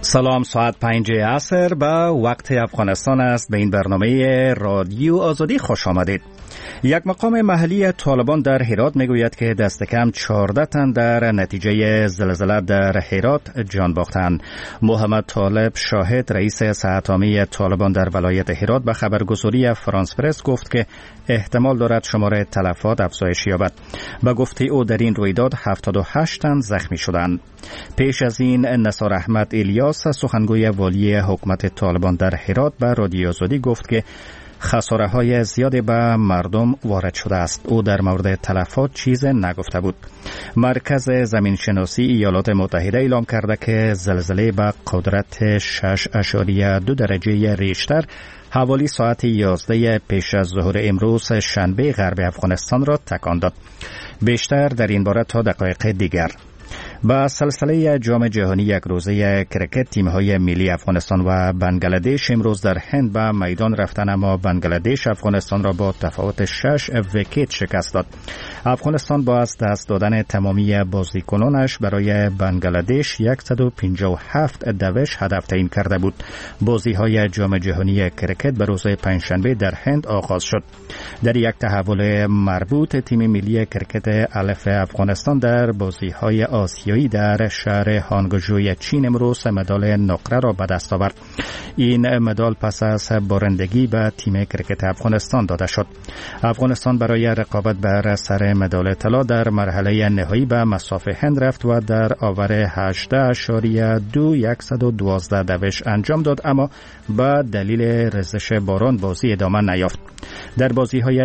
سلام، ساعت 5 عصر به وقت افغانستان است. به این برنامه رادیو آزادی خوش آمدید. یک مقام محلی طالبان در هرات میگوید که دست کم 14 تن در نتیجه زلزله در هرات جان باختند. محمد طالب شاهد، رئیس صحت عامه طالبان در ولایت هرات، به خبرگزاری فرانس پرس گفت که احتمال دارد شمار تلفات افزایش یابد. به گفته او در این رویداد 78 تن زخمی شدند. پیش از این نثار احمد الیاس، سخنگوی والی حکومت طالبان در هرات، به رادیو آزادی گفت که خساره‌های زیادی به مردم وارد شده است. او در مورد تلفات چیز نگفته بود. مرکز زمینشناسی ایالات متحده اعلام کرده که زلزله به قدرت 6.2 درجه ریشتر حوالی ساعت 11 پیش از ظهر امروز شنبه غرب افغانستان را تکان داد. بیشتر در این باره تا دقایق دیگر. با سلسله جام جهانی یک روزه کرکت، تیم‌های ملی افغانستان و بنگلادش امروز در هند به میدان رفتند، اما بنگلادش افغانستان را با تفاوت 6 ویکت شکست داد. افغانستان با از دست دادن تمامی بازیکنانش برای بنگلادش 157 دوش هدف تعیین کرده بود. بازی‌های جام جهانی کرکت به روز پنجشنبه در هند آغاز شد. در یک تحول مربوط، تیم ملی کرکت الف افغانستان در بازی‌های آسیایی در شهر هانگجوی چین امروز مدال نقره را به دست آورد. این مدال پس از بارندگی به تیم کرکت افغانستان داده شد. افغانستان برای رقابت بر سر مدال طلا در مرحله نهایی به مصاف هند رفت و در آور 18.2 112 دوش انجام داد، اما به دلیل ریزش باران بازی ادامه نیافت. در بازی‌های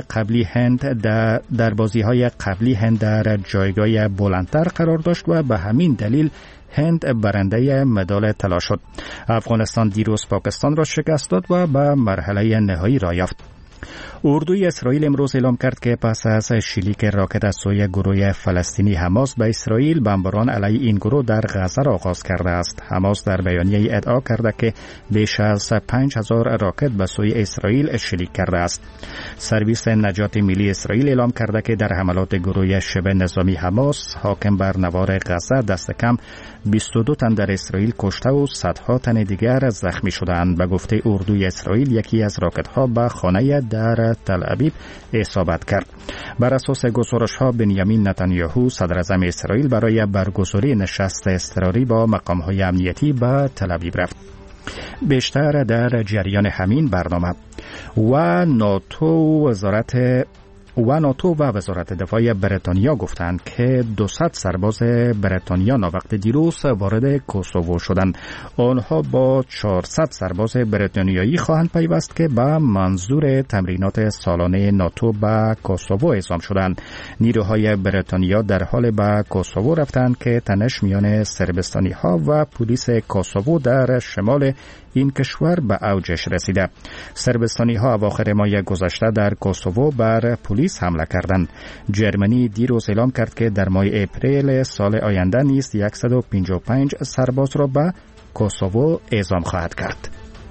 قبلی هند در جایگاه بلندتر قرار داشت و به همین دلیل هند برنده مدال طلا شد. افغانستان دیروز پاکستان را شکست داد و به مرحله نهایی را یافت. اردوی اسرائیل امروز اعلام کرد که پس از شلیک راکت از سوی گروه فلسطینی حماس به اسرائیل، بمباران علیه این گروه در غزه را آغاز کرده است. حماس در بیانیه ادعا کرده که بیش از 5000 راکت به سوی اسرائیل شلیک کرده است. سرویس نجات ملی اسرائیل اعلام کرده که در حملات گروه شبه نظامی حماس حاکم بر نوار غزه دست کم 22 تن در اسرائیل کشته و صدها تن دیگر زخمی شدند. به گفته اردوی اسرائیل، یکی از راکت‌ها به خانه در تل ابیب اصابت کرد. بر اساس گزارش‌ها، بنیامین نتانیاهو، صدر اعظم اسرائیل، برای برگزاری نشست اضطراری با مقام‌های امنیتی به تل ابیب رفت. بیشتر در جریان همین برنامه. ناتو و وزارت دفاع بریتانیا گفتند که 200 سرباز بریتانیا وقت دیروز وارد کوسوو شدند. آنها با 400 سرباز بریتانیایی خواهند پیوست که به منظور تمرینات سالانه ناتو به کوسوو اعزام شدند. نیروهای بریتانیا در حال به کوسوو رفتند که تنش میان سربستانی ها و پلیس کوسوو در شمال این کشور به اوجش رسیده. سربستانی ها اواخر ماه گذشته در کوسوو بر پلیس حمله کردند. جرمنی دیروز اعلام کرد که در ماه اپریل سال آینده نیز 155 سرباز را به کوسوو اعزام خواهد کرد.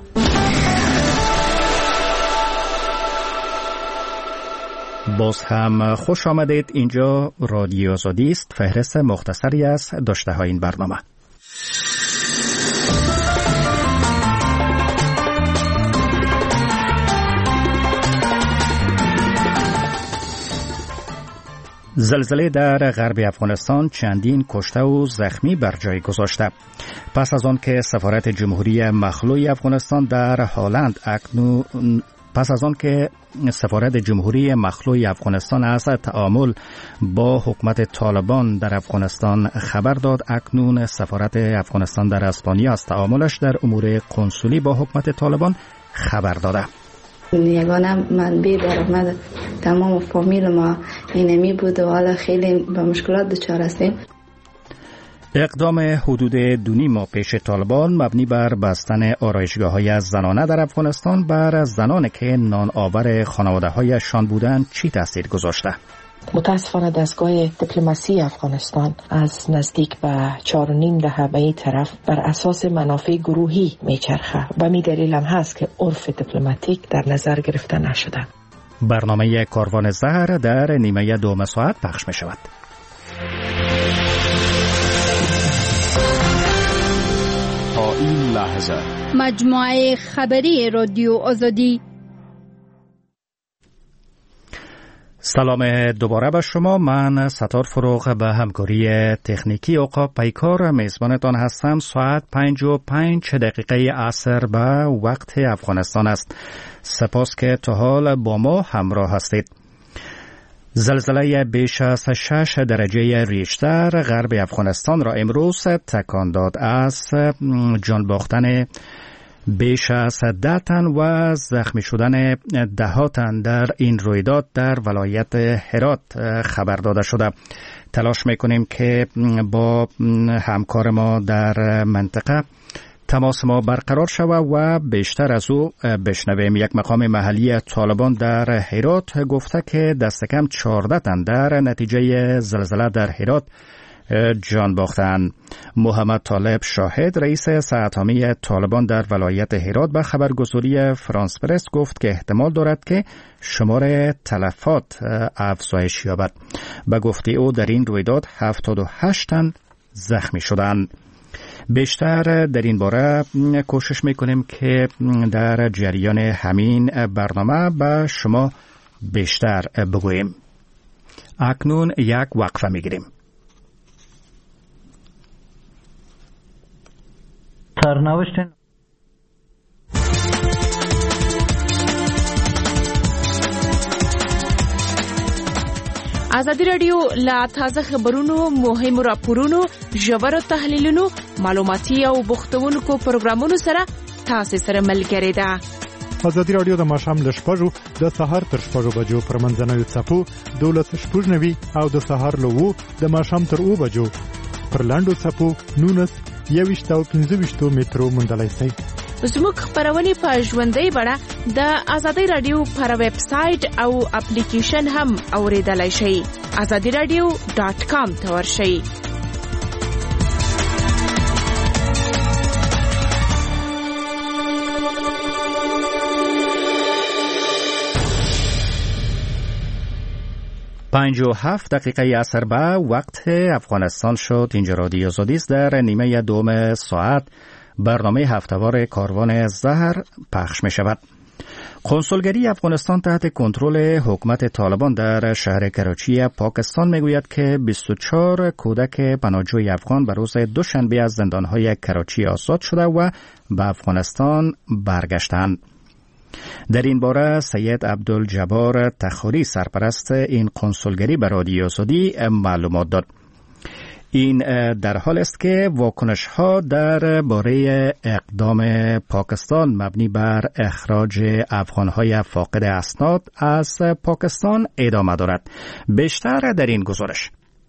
باز هم خوش آمدید. اینجا رادیو آزادی است. فهرست مختصری از داشته های این برنامه. زلزله در غرب افغانستان چندین کشته و زخمی بر جای گذاشته. پس از آن که سفارت جمهوری مخلوع افغانستان در هلند از تعامل با حکومت طالبان در افغانستان خبر داد، اکنون سفارت افغانستان در اسپانیا از تعاملش در امور کنسولی با حکومت طالبان خبر داده. یگانه منبع درآمد تمام فامیل ما اینمی بود و حالا خیلی به مشکلات دچار هستیم. اقدام حدود 2.5 ماه پیش طالبان مبنی بر بستن آرایشگاه‌های زنانه در افغانستان بر زنانی که نان آور خانواده‌هایشان بودند چی تاثیر گذاشته؟ متاسفانه دستگاه دیپلماسی افغانستان از نزدیک به 4.5 دهه به این طرف بر اساس منافع گروهی میچرخه و می دلیل هم هست که عرف دیپلماتیک در نظر گرفته نشده. برنامه کاروان زهر در نیمه دوم ساعت پخش می شود. تا این لحظه. مجموعه خبری رادیو آزادی. سلام دوباره به شما. من ستار فروغ به همکاری تکنیکی عقاب پیکار میزبانتان هستم. ساعت 5:05 عصر به وقت افغانستان است. سپاس که تا حال با ما همراه هستید. زلزله بیش از 6 درجه ریشتر غرب افغانستان را امروز تکان داد. از جان باختن بیش از 10 تن و زخمی شدن 10 تن در این رویداد در ولایت هرات خبر داده شده. تلاش میکنیم که با همکار ما در منطقه تماس ما برقرار شود و بیشتر از او بشنویم. یک مقام محلی طالبان در هرات گفته که دست کم 14 تن در نتیجه زلزله در هرات جان باختند. محمد طالب شاهد رئیس ساعت‌عامی طالبان در ولایت هرات به خبرگزاری فرانس پرس گفت که احتمال دارد که شمار تلفات افزایش یابد. به گفته او در این رویداد 78 تن زخمی شدند. بیشتر در این باره کوشش میکنیم که در جریان همین برنامه به شما بیشتر بگوییم. اکنون یک وقفه میگیریم. سرنوشت ازادي رادیو لا تازه خبرونو، مهم راپورونو، ژور تحلیلونو، معلوماتي او بوختونکو پروګرامونو سره تاسو سره ملګری ده. ازادي رادیو د ماښام له 6 د سهار تر 6 بجو پر منځنوي څپو 12:90 او د سهار له 2 د ماښام تر 2 بجو پر لاندو څپو 19:15 مترو مندلای سي. زموږ خبرونه په ژوندۍ بڼه د ازادي رادیو پر ویب سټ او اپلیکیشن هم اوریدلای شئ. azadiradio.com ته ورشئ. پنج و 7 دقیقه عصر به وقت افغانستان شد. اینجا رادیو آزادی است. در نیمه دوم ساعت برنامه هفتهوار کاروان زهر پخش می شود. کنسولگری افغانستان تحت کنترل حکومت طالبان در شهر کراچی پاکستان می گوید که 24 کودک پناهجوی افغان به روز دوشنبه از زندانهای کراچی آزاد شده و به افغانستان برگشتند. در این باره سید عبدالجبار تخاری سرپرست این کنسولگری به رادیو آزادی معلومات داد. این در حال است که واکنش ها در باره اقدام پاکستان مبنی بر اخراج افغان های فاقد اسناد از پاکستان ادامه دارد. بیشتر در این گزارش.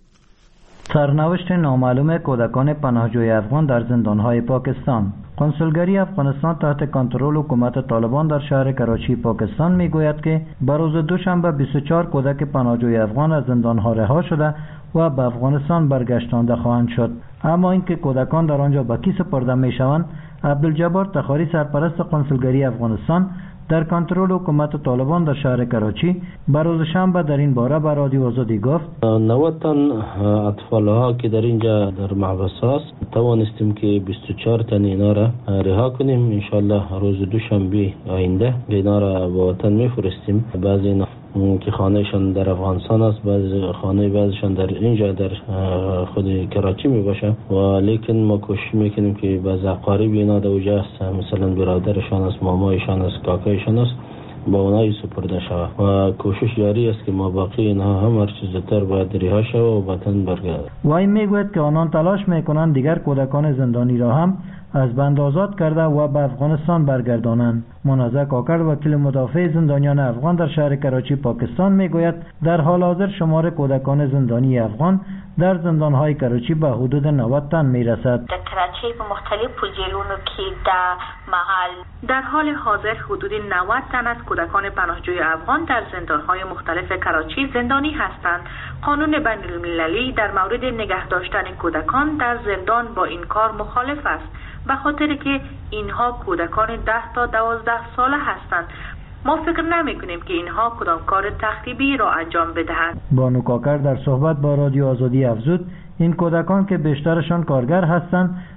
سرنوشت نامعلوم کودکان پناهجوی افغان در زندانهای پاکستان. کنسولگری افغانستان تحت کنترل حکومت طالبان در شهر کراچی پاکستان میگوید که به روز دوشنبه 24 کودک پناهجوی افغان از زندانها رها شده و به افغانستان برگشتانده خواهند شد. اما اینکه کودکان در آنجا به کی سپرده میشوند، عبدالجبار تخاری سرپرست کنسولگری افغانستان در کنترل حکومت طالبان در شهر کراچی به روز شنبه در این باره به رادیو آزادی گفت 90 تن اطفال ها که در اینجا در محبس هست توانستیم که 24 تن اینا را رها کنیم. انشالله روز دوشنبه آینده اینا را به وطن میفرستیم. بعضی اینا که خانهشان در افغانستان است، بعضیشان در اینجا در خود کراچی می باشه و لیکن ما کوشش میکنیم که بعض اقارب اینا در اونجا است، مثلا برادرشان است، مامایشان است، کاکایشان است، با اونایی سپرده شود و کوشش جاری است که ما باقی اینها هم هر چیز زودتر باید رها شود و وطن برگردند. و این میگوید که آنان تلاش میکنند دیگر کودکان زندانی را هم از بند آزاد کرده و به افغانستان برگردانند. منازع کاکر وکیل مدافع زندانیان افغان در شهر کراچی پاکستان میگوید در حال حاضر شمار کودکان زندانی افغان در زندانهای کراچی به حدود 90 تن میرسد. در کراچی به مختلف پوزیشن‌ها که در محل در حال حاضر حدود 90 تن از کودکان پناهجوی افغان در زندانهای مختلف کراچی زندانی هستند. قانون بین‌المللی در مورد نگه داشتن کودکان در زندان با این کار مخالف است، به خاطر که اینها کودکان 10 تا 12 ساله هستند. ما فکر نمی کنیم که اینها کدام کار تخریبی را انجام بدهند. بانو کاکر در صحبت با رادیو آزادی افزود این کودکان که بیشترشان کارگر هستند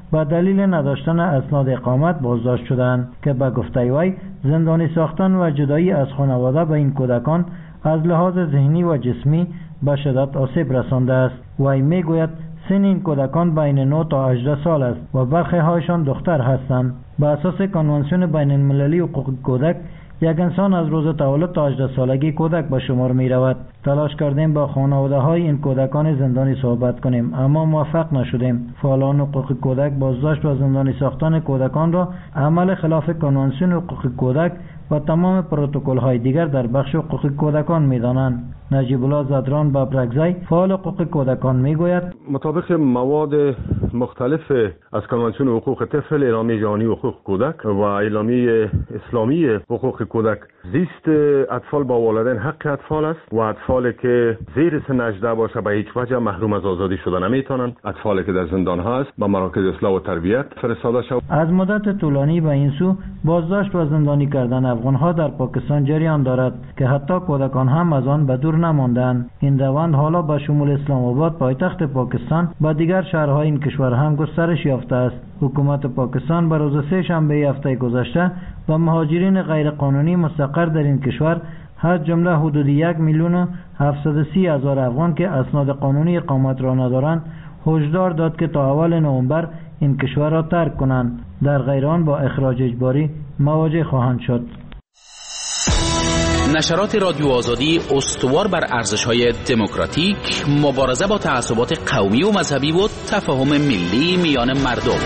به دلیل نداشتن اسناد اقامت بازداشت شدند که به گفته وی زندانی ساختن و جدایی از خانواده به این کودکان از لحاظ ذهنی و جسمی به شدت آسیب رسانده است. وی میگوید سن این کودکان بین 9 تا 18 سال است و برخی هایشان دختر هستند. به اساس کنوانسیون بین المللی حقوق کودک یک انسان از روز تولد تا 18 سالگی کودک به شمار می رود. تلاش کردیم با خانواده های این کودکان زندانی صحبت کنیم اما موفق نشدیم. فعالان حقوق کودک بازداشت و زندانی ساختن کودکان را عمل خلاف کنوانسیون حقوق کودک و تمام پروتکل های دیگر در بخش حقوق کودکان می دانند. نجیب الله زدران ببرگزی فعال حقوق کودکان می گوید مطابق مواد مختلف از کنوانسیون حقوق طفل، اعلامیه جهانی حقوق کودک و اعلامیه اسلامی حقوق کودک، زیست اطفال با والدین حق اطفال است و اطفالی که زیر سن 18 باشه به هیچ وجه محروم از آزادی شدن نمیتونند. اطفالی که در زندان ها است به مراکز اصلاح و تربیت فرستاده شود. از مدت طولانی به این سو بازداشت و زندانی کردن افغان ها در پاکستان جریان دارد که حتی کودکان هم از آن به دور نماندند. این روند حالا به شمول اسلام آباد پایتخت پاکستان و دیگر شهرهای این کشور هم گسترش یافته است. حکومت پاکستان به روز سه شنبه هفته گذشته و مهاجرین غیر قانونی مستقر در این کشور از جمله حدود 1,730,000 افغان که اسناد قانونی اقامت را ندارند هشدار داد که تا اول نوامبر این کشور را ترک کنند. در غیر آن با اخراج اجباری مواجه خواهند شد. نشرات رادیو آزادی استوار بر ارزش‌های دموکراتیک، مبارزه با تعصبات قومی و مذهبی و تفاهم ملی میان مردم.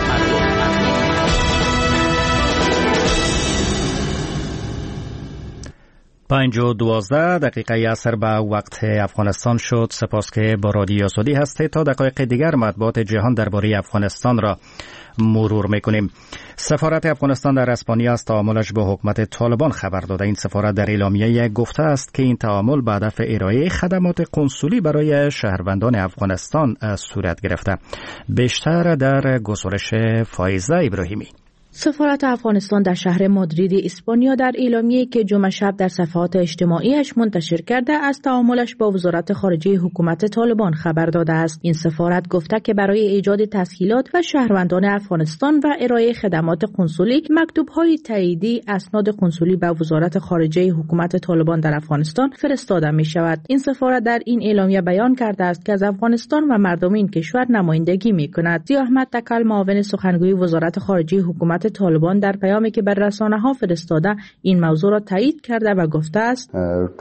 5:12 عصر به وقت افغانستان شد. سپاس که با رادیو آزادی هستید. تا دقایق دیگر مطبوعات جهان درباره افغانستان را مرور میکنیم. سفارت افغانستان در اسپانیا از تعاملش با حکومت طالبان خبر داده. این سفارت در اعلامیه گفته است که این تعامل به هدف ارائه خدمات کنسولی برای شهروندان افغانستان صورت گرفته. بیشتر در گزارش فایزه ابراهیمی. سفارت افغانستان در شهر مادرید اسپانیا در اعلامیه‌ای که جمعه شب در صفحات اجتماعیش منتشر کرده از تعاملش با وزارت خارجه حکومت طالبان خبر داده است. این سفارت گفته که برای ایجاد تسهیلات و شهروندان افغانستان و ارائه خدمات کنسولی مکتوب‌های تاییدی اسناد کنسولی به وزارت خارجه حکومت طالبان در افغانستان فرستاده می‌شود. این سفارت در این اعلامیه بیان کرده است که از افغانستان و مردم این کشور نمایندگی می‌کند. ضیاء احمد تکل معاون سخنگوی وزارت خارجه حکومت طالبان در پیامی که بر رسانه‌ها فرستاده این موضوع را تایید کرده و گفته است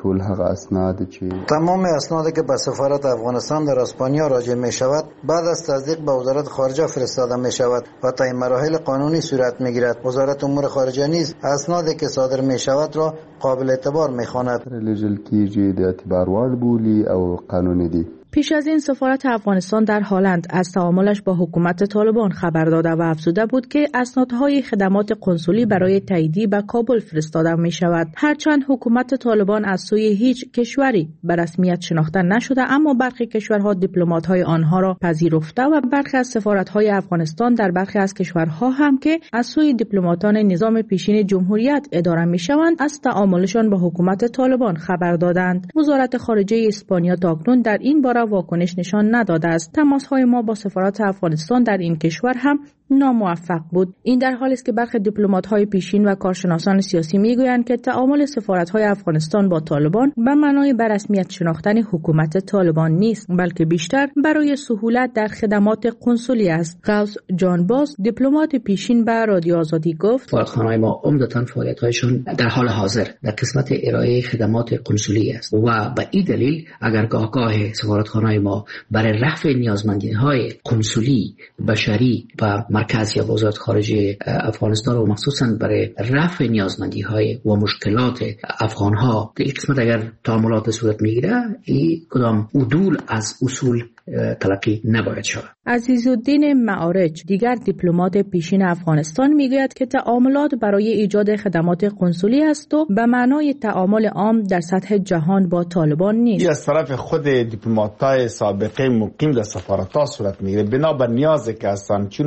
تمام اسنادی که به سفارت افغانستان در اسپانیا راجع می شود بعد از تصدیق به وزارت خارجه فرستاده می شود و تا این مراحل قانونی صورت می گیرد. وزارت امور خارجه نیز اسنادی که صادر می شود را قابل اعتبار می خواند. پیش از این سفارت افغانستان در هلند از تعاملش با حکومت طالبان خبر داده و افزوده بود که اسنادهای خدمات کنسولی برای تاییدی به کابل فرستاده می شود. هرچند حکومت طالبان از سوی هیچ کشوری به رسمیت شناخته نشده، اما برخی کشورها دیپلمات‌های آنها را پذیرفته و برخی از سفارت‌های افغانستان در برخی از کشورها هم که از سوی دیپلماتان نظام پیشین جمهوریت اداره می‌شوند از تعاملشان با حکومت طالبان خبر دادند. وزارت خارجه اسپانیا تاکنون در این باره واکنش نشان نداده است. تماس‌های ما با سفارت افغانستان در این کشور هم ناموفق بود. این در حالی است که برخی دیپلمات‌های پیشین و کارشناسان سیاسی میگویند که تعامل سفارت‌های افغانستان با طالبان به معنای به رسمیت شناختن حکومت طالبان نیست، بلکه بیشتر برای سهولت در خدمات کنسولی است. غوث جان باز دیپلمات پیشین به رادیو آزادی گفت: سفارتخانه‌های ما عمدتاً فعالیت‌هایشان در حال حاضر در قسمت ارائه خدمات کنسولی است و به این دلیل اگر گاه سفارتخانه‌های ما برای رفع نیازمندی‌های کنسولی، بشری و مرکز یا وزارت خارجه افغانستان و مخصوصاً برای رفع نیازمندی‌های و مشکلات افغان‌ها در این قسمت اگر تعاملات صورت می‌گیره، این کدام عدول از اصول تلقی نباید شود. عزیزالدین معارج دیگر دیپلمات پیشین افغانستان میگوید که تعاملات برای ایجاد خدمات کنسولی است و به معنای تعامل عام در سطح جهان با طالبان نیست. از طرف خود دیپلمات‌های سابقه مقیم در سفارت‌ها صورت میگیره بنا بر نیازی که هستند، چون اسناد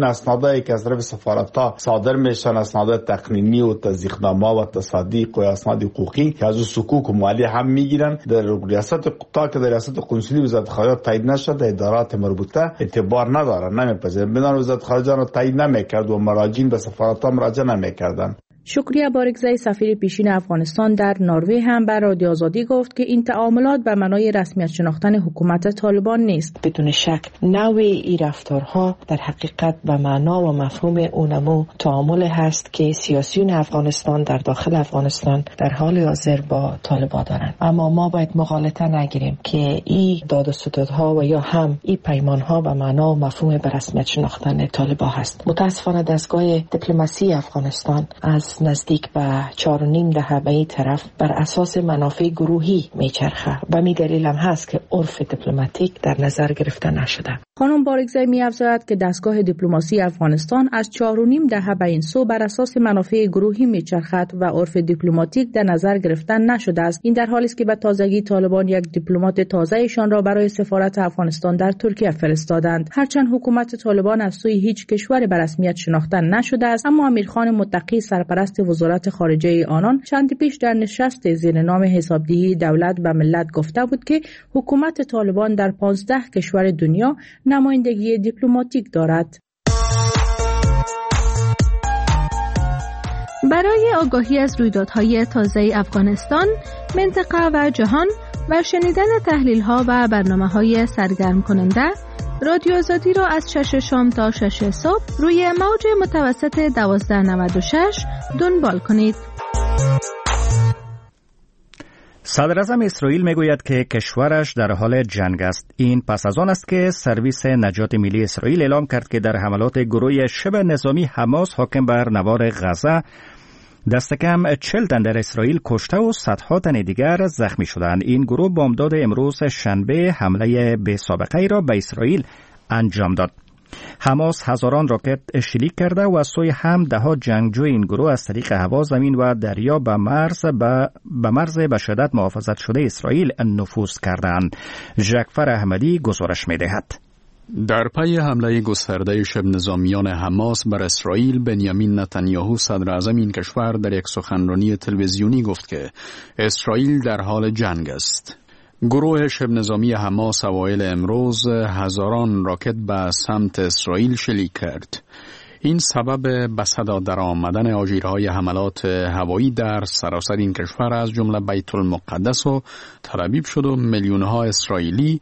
اسنادایی که از طرف سفارت‌ها صادر میشن، اسناد تقنینی و تصدیقنامه و تصادیق و اسناد حقوقی که از صکوک و مالی هم میگیرن، در ریاست تا که در ریاست قنصلی وزارت خارجه تایید نشده ادارات مربوطه اعتبار ندارن، نمیپذیرن. بدون وزارت خارجه رو تایید نمیکرد و مراجعین به سفارت‌ها مراجعه نمیکردن. شکریه بارگزای سفیر پیشین افغانستان در نروژ هم بر رادیو آزادی گفت که این تعاملات به معنای رسمیت شناختن حکومت طالبان نیست. بدون شک نوع این رفتارها در حقیقت به معنا و مفهوم اونمو تعامل هست که سیاسیون افغانستان در داخل افغانستان در حال حاضر با طالبان دارند. اما ما باید مغالطه نگیریم که این داد و ستدها و یا هم این پیمانها به معنا و مفهوم به رسمیت شناختن طالبان هست. متاسفانه دستگاه دیپلماسی افغانستان از نزدیک به 4.5 دهه به این طرف بر اساس منافع گروهی میچرخه و می دلیل هم هست که عرف دیپلماتیک در نظر گرفته نشده. خانم بارگزای می افزاید که دستگاه دیپلماسی افغانستان از 4.5 دهه به این سو بر اساس منافع گروهی میچرخد و عرف دیپلماتیک در نظر گرفتن نشده است. این در حالی است که به تازگی طالبان یک دیپلمات تازه‌شان را برای سفارت افغانستان در ترکیه فرستادند. هرچند حکومت طالبان از سوی هیچ کشور به رسمیت شناختن نشده است، اما امیرخان متقی سرپرست وزارت خارجه آنان چند پیش در نشست زیر نام حسابدهی دولت به ملت گفته بود که حکومت طالبان در 15 کشور دنیا نمایندگی دیپلماتیک دارد. برای آگاهی از رویدادهای تازه افغانستان، منطقه و جهان و شنیدن تحلیل‌ها و برنامه‌های سرگرم کننده، رادیو آزادی را از 6 شام تا 6 صبح روی موج متوسط 1296 دنبال کنید. صدر اعظم اسرائیل میگوید که کشورش در حال جنگ است. این پس از آن است که سرویس نجات ملی اسرائیل اعلام کرد که در حملات گروه شبه نظامی حماس حاکم بر نوار غزه دست کم 40 تن در اسرائیل کشته و صدها تن دیگر زخمی شدند. این گروه بامداد امروز شنبه حمله بی سابقه ای را به اسرائیل انجام داد. حماس هزاران راکت شلیک کرده و از سوی هم دهها جنگجوی این گروه از طریق هوا، زمین و دریا به مرز به شدت محافظت شده اسرائیل نفوذ کردند. ژکفر احمدی گزارش می‌دهد. در پی حمله گسترده شبه نظامیان حماس بر اسرائیل، بنیامین نتانیاهو صدر اعظم این کشور در یک سخنرانی تلویزیونی گفت که اسرائیل در حال جنگ است. گروه شبه نظامی حماس اوایل امروز هزاران راکت به سمت اسرائیل شلیک کرد. این سبب به صدا در آمدن آژیرهای حملات هوایی در سراسر این کشور از جمله بیت المقدس و تل‌آبیب شد و میلیون‌ها اسرائیلی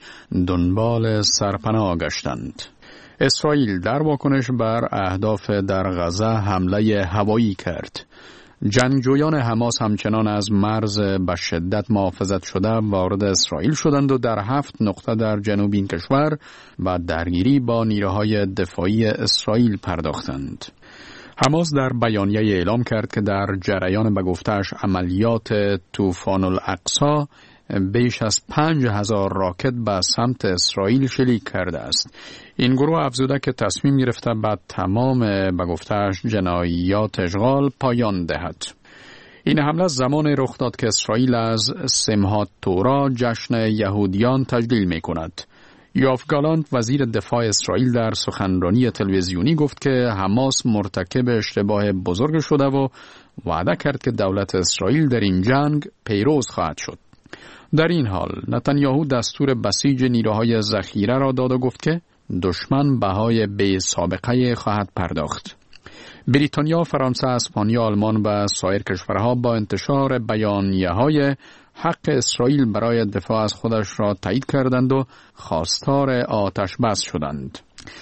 دنبال سرپناه گشتند. اسرائیل در واکنش بر اهداف در غزه حمله هوایی کرد. جنگجویان حماس همچنان از مرز به شدت محافظت شده وارد اسرائیل شدند و در 7 نقطه در جنوب این کشور و درگیری با نیروهای دفاعی اسرائیل پرداختند. حماس در بیانیه اعلام کرد که در جریان به گفته‌اش عملیات طوفان الاقصی بیش از 5000 راکت به سمت اسرائیل شلیک کرده است. این گروه افزوده که تصمیم گرفته به تمام به گفته‌اش جنایات اشغال پایان دهد. این حمله زمان رخ داد که اسرائیل از سمحات تورا جشن یهودیان تجلیل می کند. یوآف گالانت وزیر دفاع اسرائیل در سخنرانی تلویزیونی گفت که حماس مرتکب اشتباه بزرگ شده و وعده کرد که دولت اسرائیل در این جنگ پیروز خواهد شد. در این حال نتانیاهو دستور بسیج نیروهای ذخیره را داد و گفت که دشمن بهای بی سابقه خواهد پرداخت. بریتانیا، فرانسه، اسپانیا، آلمان و سایر کشورها با انتشار بیانیه‌های حق اسرائیل برای دفاع از خودش را تایید کردند و خواستار آتش بس شدند.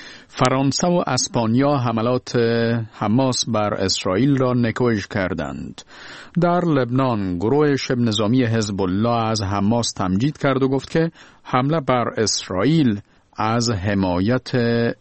فرانسه و اسپانیا حملات حماس بر اسرائیل را نکوژ کردند. در لبنان گروه شبه نظامی حزب الله از حماس تمجید کرد و گفت که حمله بر اسرائیل از حمایت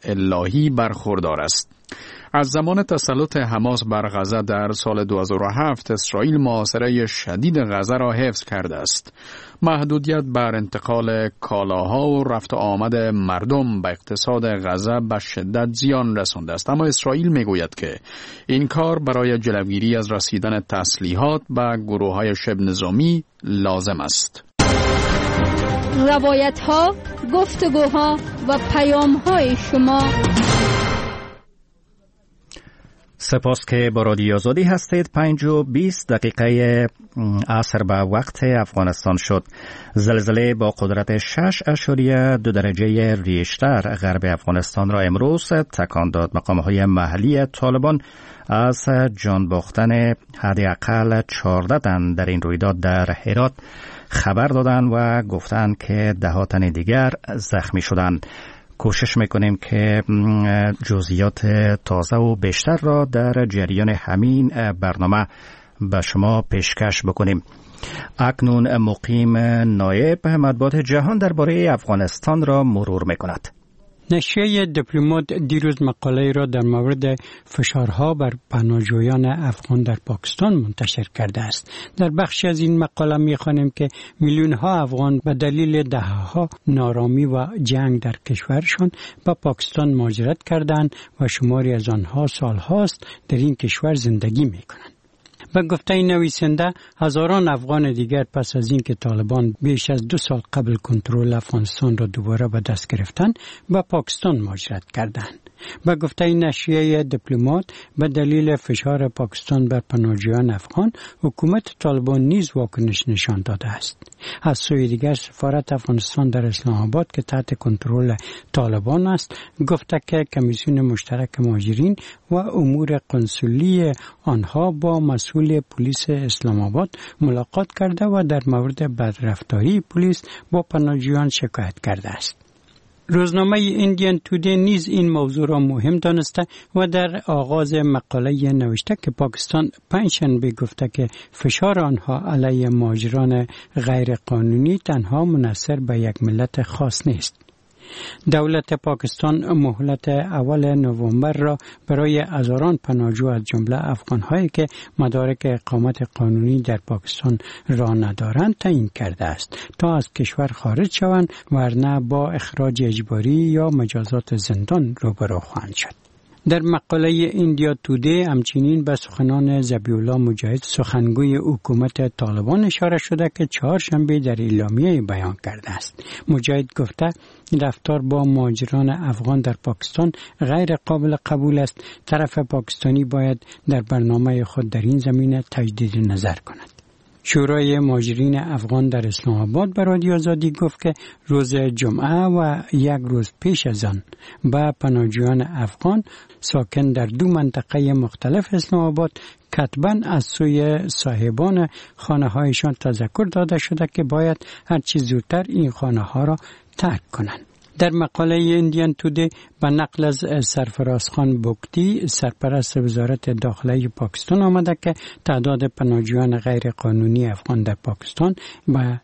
الهی برخوردار است. از زمان تسلط حماس بر غزه در سال 2007 اسرائیل محاصره شدید غزه را حفظ کرده است. محدودیت بر انتقال کالاها و رفت آمد مردم به اقتصاد غزه به شدت زیان رسانده است، اما اسرائیل میگوید که این کار برای جلوگیری از رسیدن تسلیحات به گروه‌های شبه نظامی لازم است. روایت‌ها، گفتگوها و پیام‌های شما سپاس که با رادیو آزادی هستید. 5:20 عصر به وقت افغانستان شد. زلزله با قدرت 6.2 درجه ریشتر غرب افغانستان را امروز تکان داد. مقام‌های محلی طالبان از جان باختن حداقل 14 تن در این رویداد در هرات خبر دادند و گفتند که 10 تن دیگر زخمی شدند. کوشش میکنیم که جزئیات تازه و بیشتر را در جریان همین برنامه به شما پیشکش بکنیم. اکنون مقیم نایب مطبوعات جهان درباره افغانستان را مرور میکند. نشریه دیپلمات دیروز مقاله را در مورد فشارها بر پناهجویان افغان در پاکستان منتشر کرده است. در بخشی از این مقاله می‌خوانیم که میلیون‌ها افغان به دلیل دهه‌ها نارامی و جنگ در کشورشان به پاکستان مهاجرت کردند و شماری از آنها سال‌هاست در این کشور زندگی می‌کنند. به گفته نویسنده، هزاران افغان دیگر پس از اینکه طالبان بیش از 2 سال قبل کنترل افغانستان را دوباره به دست گرفتند به پاکستان مهاجرت کردند. به گفته نشریه دیپلمات، به دلیل فشار پاکستان بر پناهجویان افغان، حکومت طالبان نیز واکنش نشان داده است. از سوی دیگر سفارت افغانستان در اسلام آباد که تحت کنترل طالبان است، گفته که کمیسیون مشترک مهاجرین و امور قنسولی آنها با مسئول پلیس اسلام آباد ملاقات کرده و در مورد بدرفتاری پلیس با پناهجویان شکایت کرده است. روزنامه ایندین تودی نیز این موضوع را مهم دانسته و در آغاز مقاله نوشته که پاکستان پنجشنبه گفته که فشار آنها علیه مهاجران غیر قانونی تنها منحصر به یک ملت خاص نیست. دولت پاکستان مهلت اول نوامبر را برای هزاران پناهجو از جمله افغان‌هایی که مدارک اقامت قانونی در پاکستان را ندارند تعیین کرده است تا از کشور خارج شوند، ورنه با اخراج اجباری یا مجازات زندان روبرو خواهند شد. در مقاله ایندیا تودی همچنین به سخنان ذبیح الله مجاهد سخنگوی حکومت طالبان اشاره شده که چهارشنبه در اعلامیه بیان کرده است. مجاهد گفته رفتار با مهاجران افغان در پاکستان غیر قابل قبول است. طرف پاکستانی باید در برنامه خود در این زمینه تجدید نظر کند. شورای مهاجرین افغان در اسلام آباد به رادیو آزادی گفت که روز جمعه و یک روز پیش از آن به پناهجویان افغان ساکن در 2 منطقه مختلف اسلام آباد کتباً از سوی صاحبان خانه هایشان تذکر داده شده که باید هرچی زودتر این خانه ها را ترک کنند. در مقاله ایندین تودی به نقل از سرفرازخان بوکتی سرپرست وزارت داخله پاکستان آمده که تعداد پناهجویان غیر قانونی افغان در پاکستان به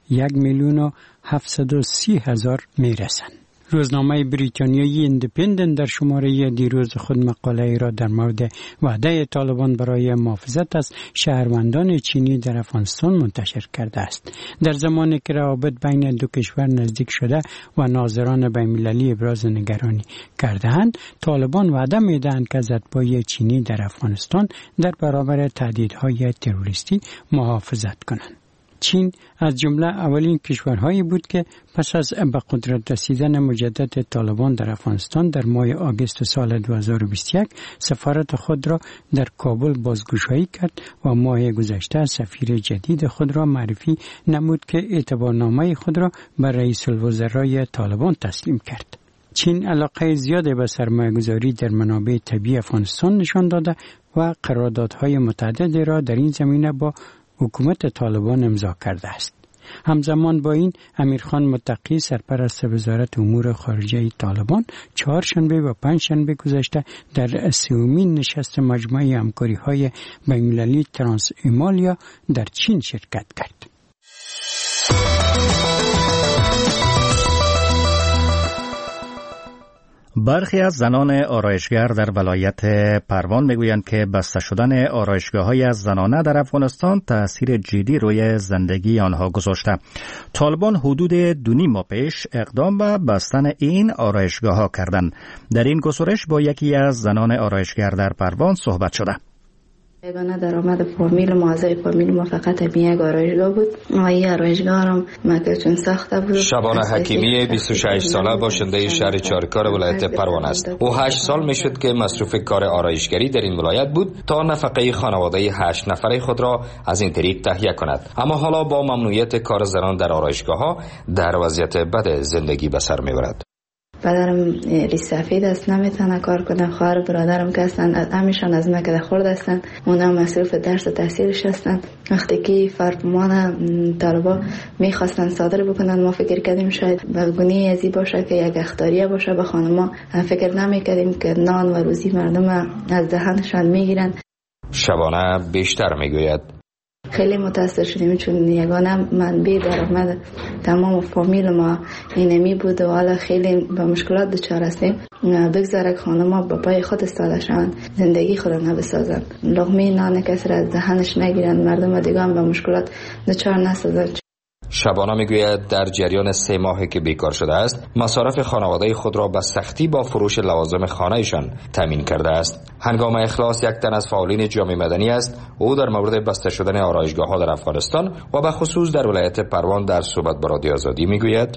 1,730,000 میرسند. روزنامه بریتانیایی ایندیپندنت در شماره دیروز خود مقاله را در مورد وعده طالبان برای محافظت از شهروندان چینی در افغانستان منتشر کرده است. در زمانی که روابط بین دو کشور نزدیک شده و ناظران بین‌المللی ابراز نگرانی کرده‌اند، طالبان وعده می‌دهند که از اتباع چینی در افغانستان در برابر تهدیدهای تروریستی محافظت کنند. چین از جمله اولین کشورهایی بود که پس از به قدرت رسیدن مجدد طالبان در افغانستان در ماه آگوست سال 2021 سفارت خود را در کابل بازگشایی کرد و ماه گذشته سفیر جدید خود را معرفی نمود که اعتبارنامه خود را به رئیس الوزرای طالبان تسلیم کرد. چین علاقه زیاده به سرمایه‌گذاری در منابع طبیعی افغانستان نشان داده و قراردادهای متعددی را در این زمینه با حکومت طالبان امضا کرده است. همزمان با این امیرخان متقی سرپرست وزارت امور خارجه طالبان چهارشنبه و پنجشنبه گذشته در 30مین نشست مجمع همکاری‌های بین‌المللی ترانس ایمالیا در چین شرکت کرد. برخی از زنان آرایشگر در ولایت پروان میگویند که بسته شدن آرایشگاه‌های زنانه در افغانستان تأثیر جدی روی زندگی آنها گذاشته. طالبان حدود 2.5 ماه پیش اقدام به بستن این آرایشگاه‌ها کردند. در این گزارش با یکی از زنان آرایشگر در پروان صحبت شده. یگانه درآمد فامیل ما از فامیل ما فقط یک آرایشگاه بود و این آرایشگاه هم مکه چون ساخته بود. شبانه حکیمی 26 ساله باشنده شهر چارکار ولایت پروان است. او 8 سال میشد که مصروف کار آرایشگری در این ولایت بود تا نفقه خانواده 8 نفره خود را از این طریق تهیه کند. اما حالا با ممنوعیت کار زنان در آرایشگاه ها در وضعیت بد زندگی به سر میبرد. پدرم ریش سفید است، نمیتونه کار کنه. خواهر برادرم که هستند همیشان از مکه خورد هستند، اونا مصروف درس و تحصیلش هستند. وقتی که فرمان طلبا میخواستن صادر بکنن ما فکر کردیم شاید بدگونی ازی باشه که یک اخطاریه باشه به خانما. فکر نمیکردیم که نان و روزی مردم از دهنشان میگیرن. شبانه بیشتر میگوید خیلی متاثر شدیم چون یگانه منبع درآمد تمام فامیل ما اینمی بود و حالا خیلی با مشکلات دچار هستیم. بگذاره خانم‌ها با پای خود استاده شوند، زندگی خود را نبسازند، لقمه نان کسی را از دهنش نگیرند، مردم دیگه هم با مشکلات دچار نسازند. شبانه میگوید در جریان 3 ماهی که بیکار شده است مصارف خانواده خود را به سختی با فروش لوازم خانه‌شان تامین کرده است. هنگام اخلاص یک تن از فعالین جامعه مدنی است. او در مورد بسته شدن آرایشگاه‌ها در افغانستان و به خصوص در ولایت پروان در صحبت با رادیو آزادی میگوید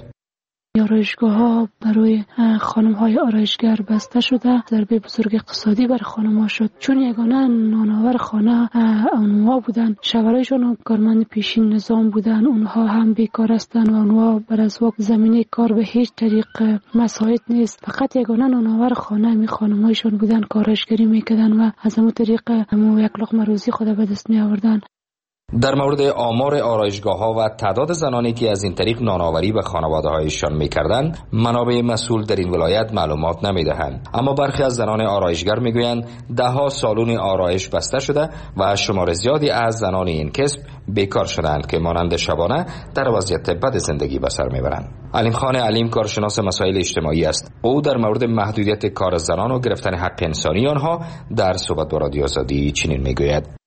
آرایشگاه‌ها برای خانم‌های آرایشگر بسته شده، ضربه بزرگ اقتصادی بر خانم‌ها شد، چون یگانه نانآور خانه اونها بودن، شوهرایشان کارمند پیشین نظام بودن، اونها هم بیکار هستند و اونها بر اساس زمینه کار به هیچ طریق مساعد نیست. فقط یگانه نانآور خانه می خانم‌هایشان بودن، آرایشگری می‌کردن و از همون طریق یک لقمه روزی خود به دست می‌آوردن. در مورد آمار آرایشگاه‌ها و تعداد زنانی که از این طریق نانآوری به خانواده‌هایشان می‌کردند، منابع مسئول در این ولایت معلومات نمی‌دهند. اما برخی از زنان آرایشگر می‌گویند ده‌ها سالن آرایش بسته شده و شمار زیادی از زنان این کسب بیکار شدند که مانند شبانه در وضعیت بد زندگی به سر می‌برند. علیم خان علیم کارشناس مسائل اجتماعی است. او در مورد محدودیت کار زنان و گرفتن حق انسانی آنها در صحبت با رادیو آزادی چنین می‌گوید: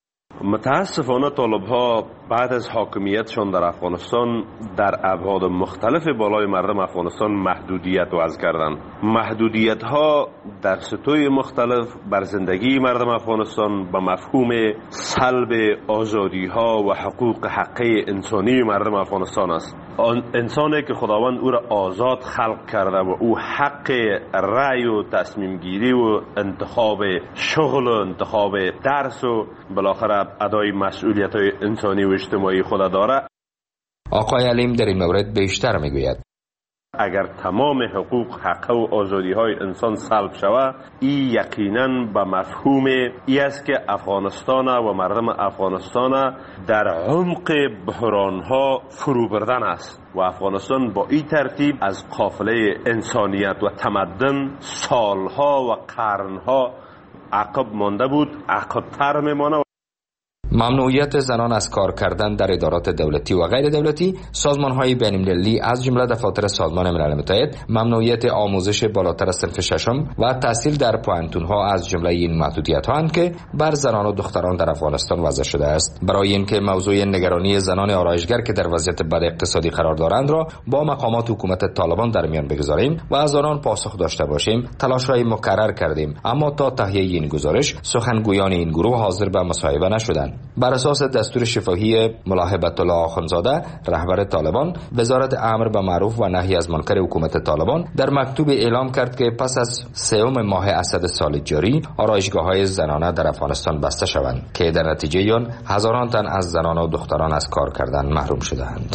متاسفانه طالب‌ها بعد از حاکمیتشان در افغانستان در ابعاد مختلف بالای مردم افغانستان محدودیت وضع کردند. محدودیت‌ها در سطوح مختلف بر زندگی مردم افغانستان به مفهوم سلب آزادی‌ها و حقوق حقی انسانی مردم افغانستان است. آن انسانی که خداوند او را آزاد خلق کرده و او حق رأی و تصمیم گیری و انتخاب شغل و انتخاب درس و بالاخره ادای مسئولیت‌های انسانی و اجتماعی خود داره. آقای علیم در این مورد بیشتر میگوید: اگر تمام حقوق حق و آزادی‌های انسان سلب شود، این یقیناً به مفهوم ای است که افغانستان و مردم افغانستان در عمق بحران‌ها فرو بردن است و افغانستان با این ترتیب از قافله انسانیت و تمدن سالها و قرنها عقب مانده بود، عقب‌تر میمانه. ممنوعیت زنان از کار کردن در ادارات دولتی و غیر دولتی، سازمان‌های بین‌المللی از جمله دفاتر سازمان ملل متحد، ممنوعیت آموزش بالاتر از صنف ششم و تحصیل در پوانتون‌ها از جمله این محدودیت‌هاند که بر زنان و دختران در افغانستان وضع شده است. برای اینکه موضوع نگرانی زنان آرایشگر که در وضعیت بد اقتصادی قرار دارند را با مقامات حکومت طالبان در میان بگذاریم و از آنان پاسخ داشته باشیم، تلاش‌های مکرر کردیم، اما تا تهیه این گزارش سخنگویان این گروه حاضر به مصاحبه نشدند. بر اساس دستور شفاهی ملا هیبت الله آخونزاده رهبر طالبان، وزارت امر به معروف و نهی از منکر حکومت طالبان در مکتوب اعلام کرد که پس از 3 ماه اسد سال جاری آرایشگاه‌های زنانه در افغانستان بسته شوند که در نتیجه آن هزاران تن از زنان و دختران از کار کردن محروم شدند.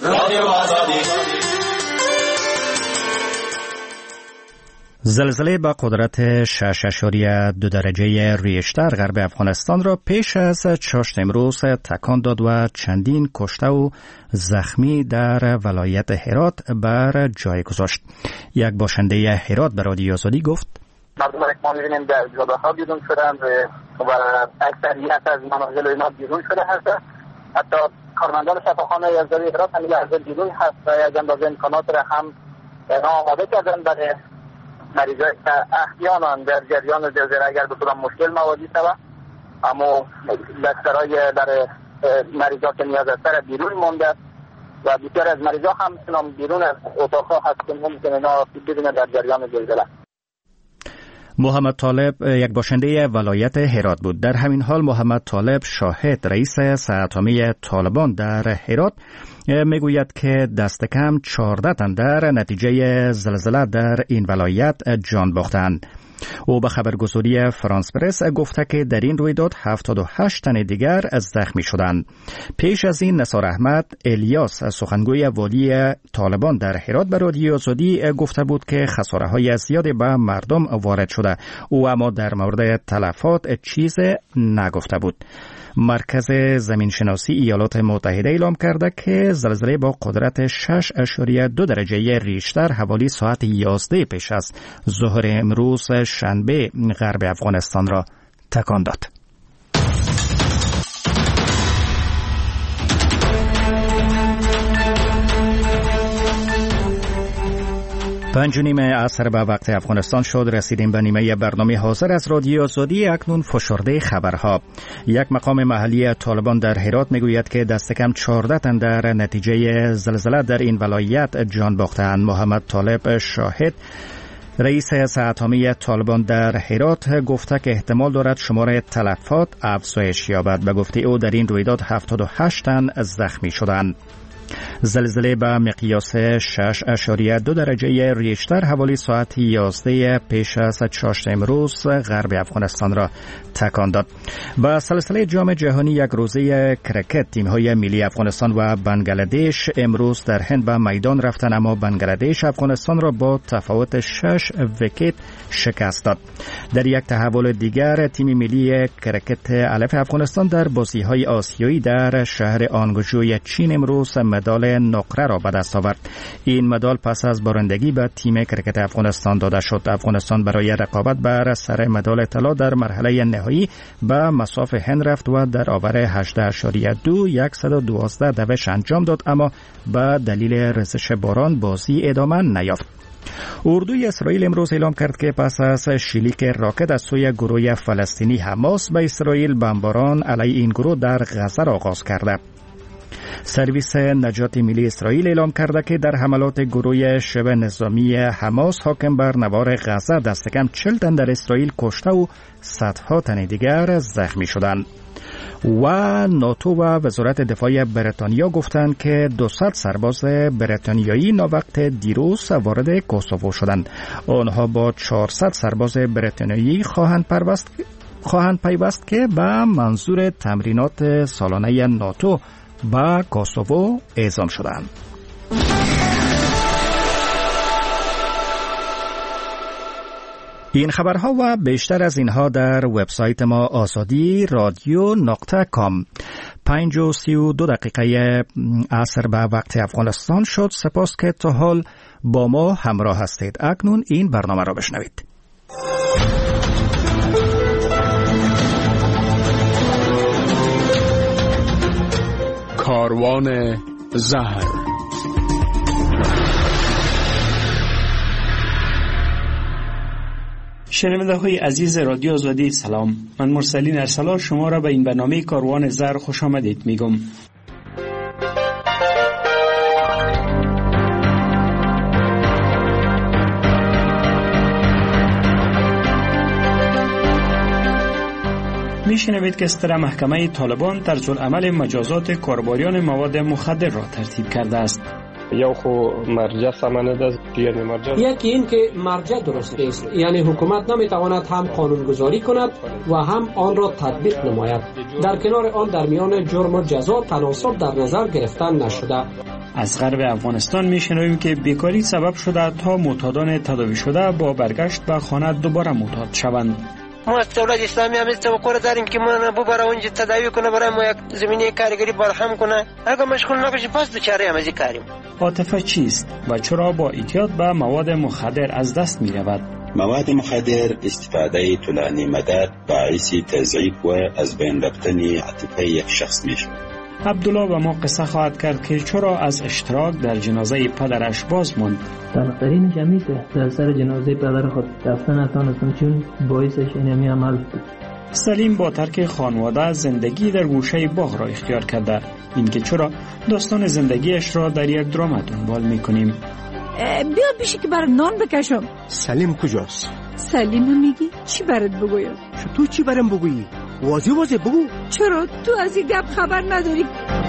زلزله با قدرت 6.2 درجه ریشتر غرب افغانستان را پیش از چاشت امروز تکان داد و چندین کشته و زخمی در ولایت هرات بر جای گذاشت. یک باشنده هرات به رادیو آزادی گفت: مردم ما می‌بینیم در جاده‌ها بیرون شدند و اکثریت از منازل اینا بیرون شده هست. حتی کارمندان شفاخانه یزدانی هرات هم لحظه بیرون هست و یک اندازه امکانات را هم آماده کردن برای مریضایی که احیانا در جریان زلزله اگر به صورت مشکل مواجه شود، اما بسترهای برای مریضا که نیاز است بیرون مانده و بسیار از مریضا هم بیرون از اتاقها هست که ممکنه اینا ببینن در جریان زلزله. محمد طالب یک باشنده ولایت هرات بود. در همین حال محمد طالب شاهد رئیس سه‌اتمی طالبان در هرات میگوید که دست کم 14 تن در نتیجه زلزله در این ولایت جان باختند. او به خبرگزاری فرانس پرس گفته که در این رویداد 78 تن دیگر زخمی شدند. پیش از این نثار احمد الیاس سخنگوی والی طالبان در هرات به رادیو آزادی گفته بود که خساره‌های زیادی به مردم وارد شده. او اما در مورد تلفات چیز نگفته بود. مرکز زمینشناسی ایالات متحده اعلام کرده که زلزله با قدرت 6.2 درجه ریشتر حوالی ساعت 11 پیش از ظهر امروز شنبه غرب افغانستان را تکان داد. 5:30 عصر به وقت افغانستان شد. رسیدیم به نیمه برنامه حاضر از رادیو آزادی. اکنون فشرده خبرها. یک مقام محلی طالبان در هرات میگوید که دست کم 14 تن در نتیجه زلزله در این ولایت جان باختند. محمد طالب شاهد رئیس سه‌اتمی طالبان در هرات گفته که احتمال دارد شمار تلفات افزایش یابد. به گفته او در این رویداد 78 تن زخمی شدند. زلزله به مقیاس 6.2 درجه ریشتر حوالی ساعت 11 پیش از چاشت امروز غرب افغانستان را تکان داد. با سلسله جام جهانی یک روزه کرکت تیم‌های ملی افغانستان و بنگلادش امروز در هند به میدان رفتند، اما بنگلادش افغانستان را با تفاوت 6 ویکت شکست داد. در یک تحول دیگر تیم ملی کرکت الف افغانستان در بازی‌های آسیایی در شهر آنگجوی چین امروز مدال نقره را به دست آورد. این مدال پس از برندگی به تیم کرکت افغانستان داده شد. افغانستان برای رقابت بر سر مدال طلا در مرحله نهایی به مصاف هند رفت و در آور 18.2 112 دوش انجام داد، اما به دلیل ریزش باران بازی ادامه نیافت. اردوی اسرائیل امروز اعلام کرد که پس از شلیک راکت از سوی گروه فلسطینی حماس به اسرائیل، بمباران علیه این گروه در غزه را آغاز کرده. سرویس نجات ملی اسرائیل اعلام کرده که در حملات گروه شبه نظامی حماس حاکم بر نوار غزه دست کم 40 تن در اسرائیل کشته و صدها تن دیگر زخمی شدند. و ناتو و وزارت دفاع بریتانیا گفتند که 200 سرباز بریتانیایی ناوقت دیروز وارد کوسوو شدند. آنها با 400 سرباز بریتانیایی خواهند پیوست که به منظور تمرینات سالانه ناتو با کوسوو اعزام شدند. این خبرها و بیشتر از اینها در وبسایت ما آزادی رادیو نقطه کام. 5:32 عصر به وقت افغانستان شد. سپاس که تا حال با ما همراه هستید. اکنون این برنامه را بشنوید. کاروان زهر. شنونده های عزیز رادیو آزادی سلام. من مرسلین ارسلان شما را به این برنامه کاروان زهر خوش آمدید میگم. میشنوید که ستره محکمه طالبان طرزالعمل مجازات کاربریان مواد مخدر را ترتیب کرده است. یا خو مرجع سمانه است، یعنی مرجع یکی این که مرجع درست است، یعنی حکومت نمیتواند هم قانونگذاری کند و هم آن را تطبیق نماید. در کنار آن در میان جرم و جزا تناسب در نظر گرفتن نشده. از غرب افغانستان میشنویم که بیکاری سبب شده تا معتادان تداوی شده با برگشت به خانه دوباره معتاد شوند. ما از دولت اسلامی هم توقع داریم که ما ببره اونجا تداوی کنه، برای ما یک زمینه کارگری برهم کنه. اگر مشغول نباشیم پس دوچاره هم از این کاریم. عاطفه چیست و چرا با اعتیاد به مواد مخدر از دست می رود؟ مواد مخدر استفاده طولانی مدت باعث تضعیف و از بین رفتن عاطفه یک شخص می شود. عبدالله به ما قصه خواهد کرد که چرا از اشتراک در جنازه پدرش باز موند. طرفدارین جمعی که در سر جنازه پدر خود رفتن نتانستند چون باعثش اینمی عمل بود. سلیم با ترک خانواده زندگی در گوشه باغ را اختیار کرده. اینکه چرا داستان زندگیش را در یک درام دنبال میکنیم. بیا بیشی که برای نان بکشم. سلیم کجاست؟ سلیمه میگی چی برات بگویم؟ تو چی برام بگویی؟ واضح بگو. چرا تو از این گپ خبر نداری؟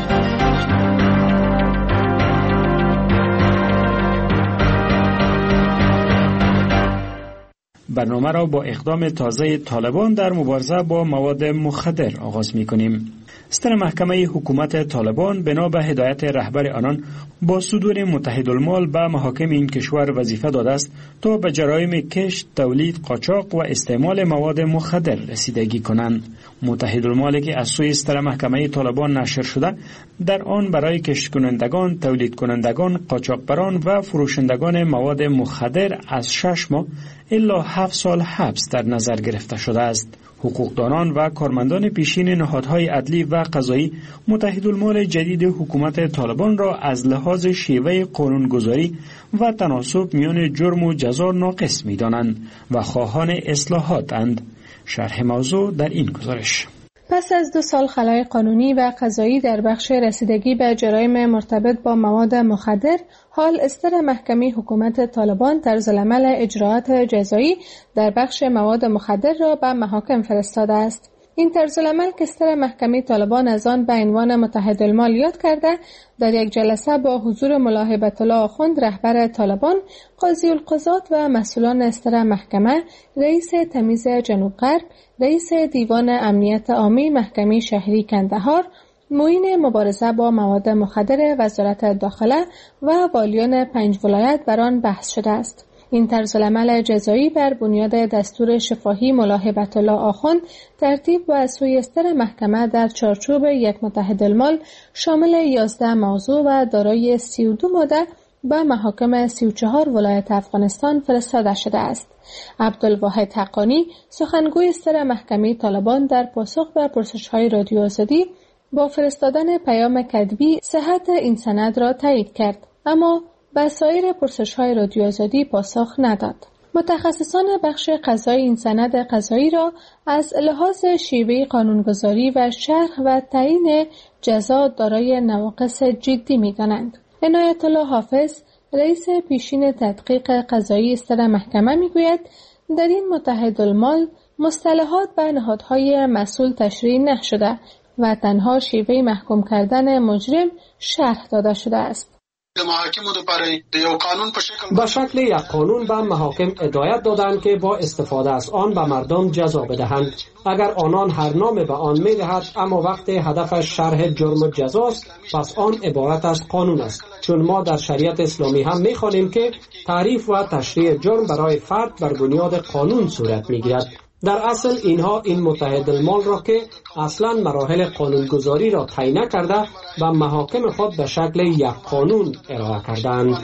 برنامه را با اقدام تازه طالبان در مبارزه با مواد مخدر آغاز می‌کنیم. ستر محکمه حکومت طالبان بنا به هدایت رهبر آنان با صدور متحدالمال به محاکم این کشور وظیفه داده است تا به جرایم کشت، تولید، قاچاق و استعمال مواد مخدر رسیدگی کنند. متحدالمالی که از سوی ستر محکمه طالبان نشر شده، در آن برای کشت کنندگان، تولید کنندگان، قاچاقبران و فروشندگان مواد مخدر از 6 ماه الا 7 سال حبس در نظر گرفته شده است. حقوقدانان و کارمندان پیشین نهادهای عدلی و قضایی متحدالمال جدید حکومت طالبان را از لحاظ شیوه قانونگذاری و تناسب میان جرم و جزا ناقص می‌دانند و خواهان اصلاحاتند. شرح موضوع در این گزارش. پس از 2 سال خلای قانونی و قضایی در بخش رسیدگی به جرایم مرتبط با مواد مخدر، حال استر محکمه حکومت طالبان طرزالعمل اجراعات جزایی در بخش مواد مخدر را به محاکم فرستاده است. این طرزالعمل که استر محکمه طالبان از آن به عنوان متحدالمال یاد کرده، در یک جلسه با حضور ملا هیبت الله آخوند رهبر طالبان، قاضی القضات و مسئولان استر محکمه، رئیس تمیز جنوب غرب، رئیس دیوان امنیت عامی محکمه شهری کندهار، معین مبارزه با مواد مخدر وزارت داخله و والیان 5 ولایت بر آن بحث شده است. این طرزالعمل جزایی بر بنیاد دستور شفاهی ملا هیبت الله آخوند ترتیب و از سوی استر محکمه در چارچوب یک متحدالمال شامل 11 موضوع و دارای 32 ماده به محاکم 34 ولایت افغانستان فرستاده شده است. عبدالواحد حقانی، سخنگوی استر محکمه طالبان، در پاسخ به پرسش‌های رادیو آزادی با فرستادن پیام کتبی صحت این سند را تایید کرد، اما به سایر پرسش‌های رادیو آزادی پاسخ نداد. متخصصان بخش قضایی این سند قضایی را از لحاظ شیوه قانونگذاری و شرح و تعیین جزا دارای نواقص جدی می‌دانند. عنایت الله حافظ، رئیس پیشین تدقیق قضایی استر محکمه میگوید در این متحدالمال مصطلحات به نهادهای مسئول تشریح نشده و تنها شیوه محکوم کردن مجرم شرح داده شده است. به شکل یک قانون به محاکم هدایت دادند که با استفاده از آن به مردم جزا بدهند. اگر آنان هر نام به آن می‌دهد اما وقت هدفش شرح جرم و جزاست، پس آن عبارت از قانون است. چون ما در شریعت اسلامی هم می‌خوانیم که تعریف و تشریح جرم برای فرد بر بنیاد قانون صورت می‌گیرد. در اصل اینها این متحدالمال را که اصلا مراحل قانونگذاری را طی نکرده و محاکم خود به شکل یک قانون ارائه کردند.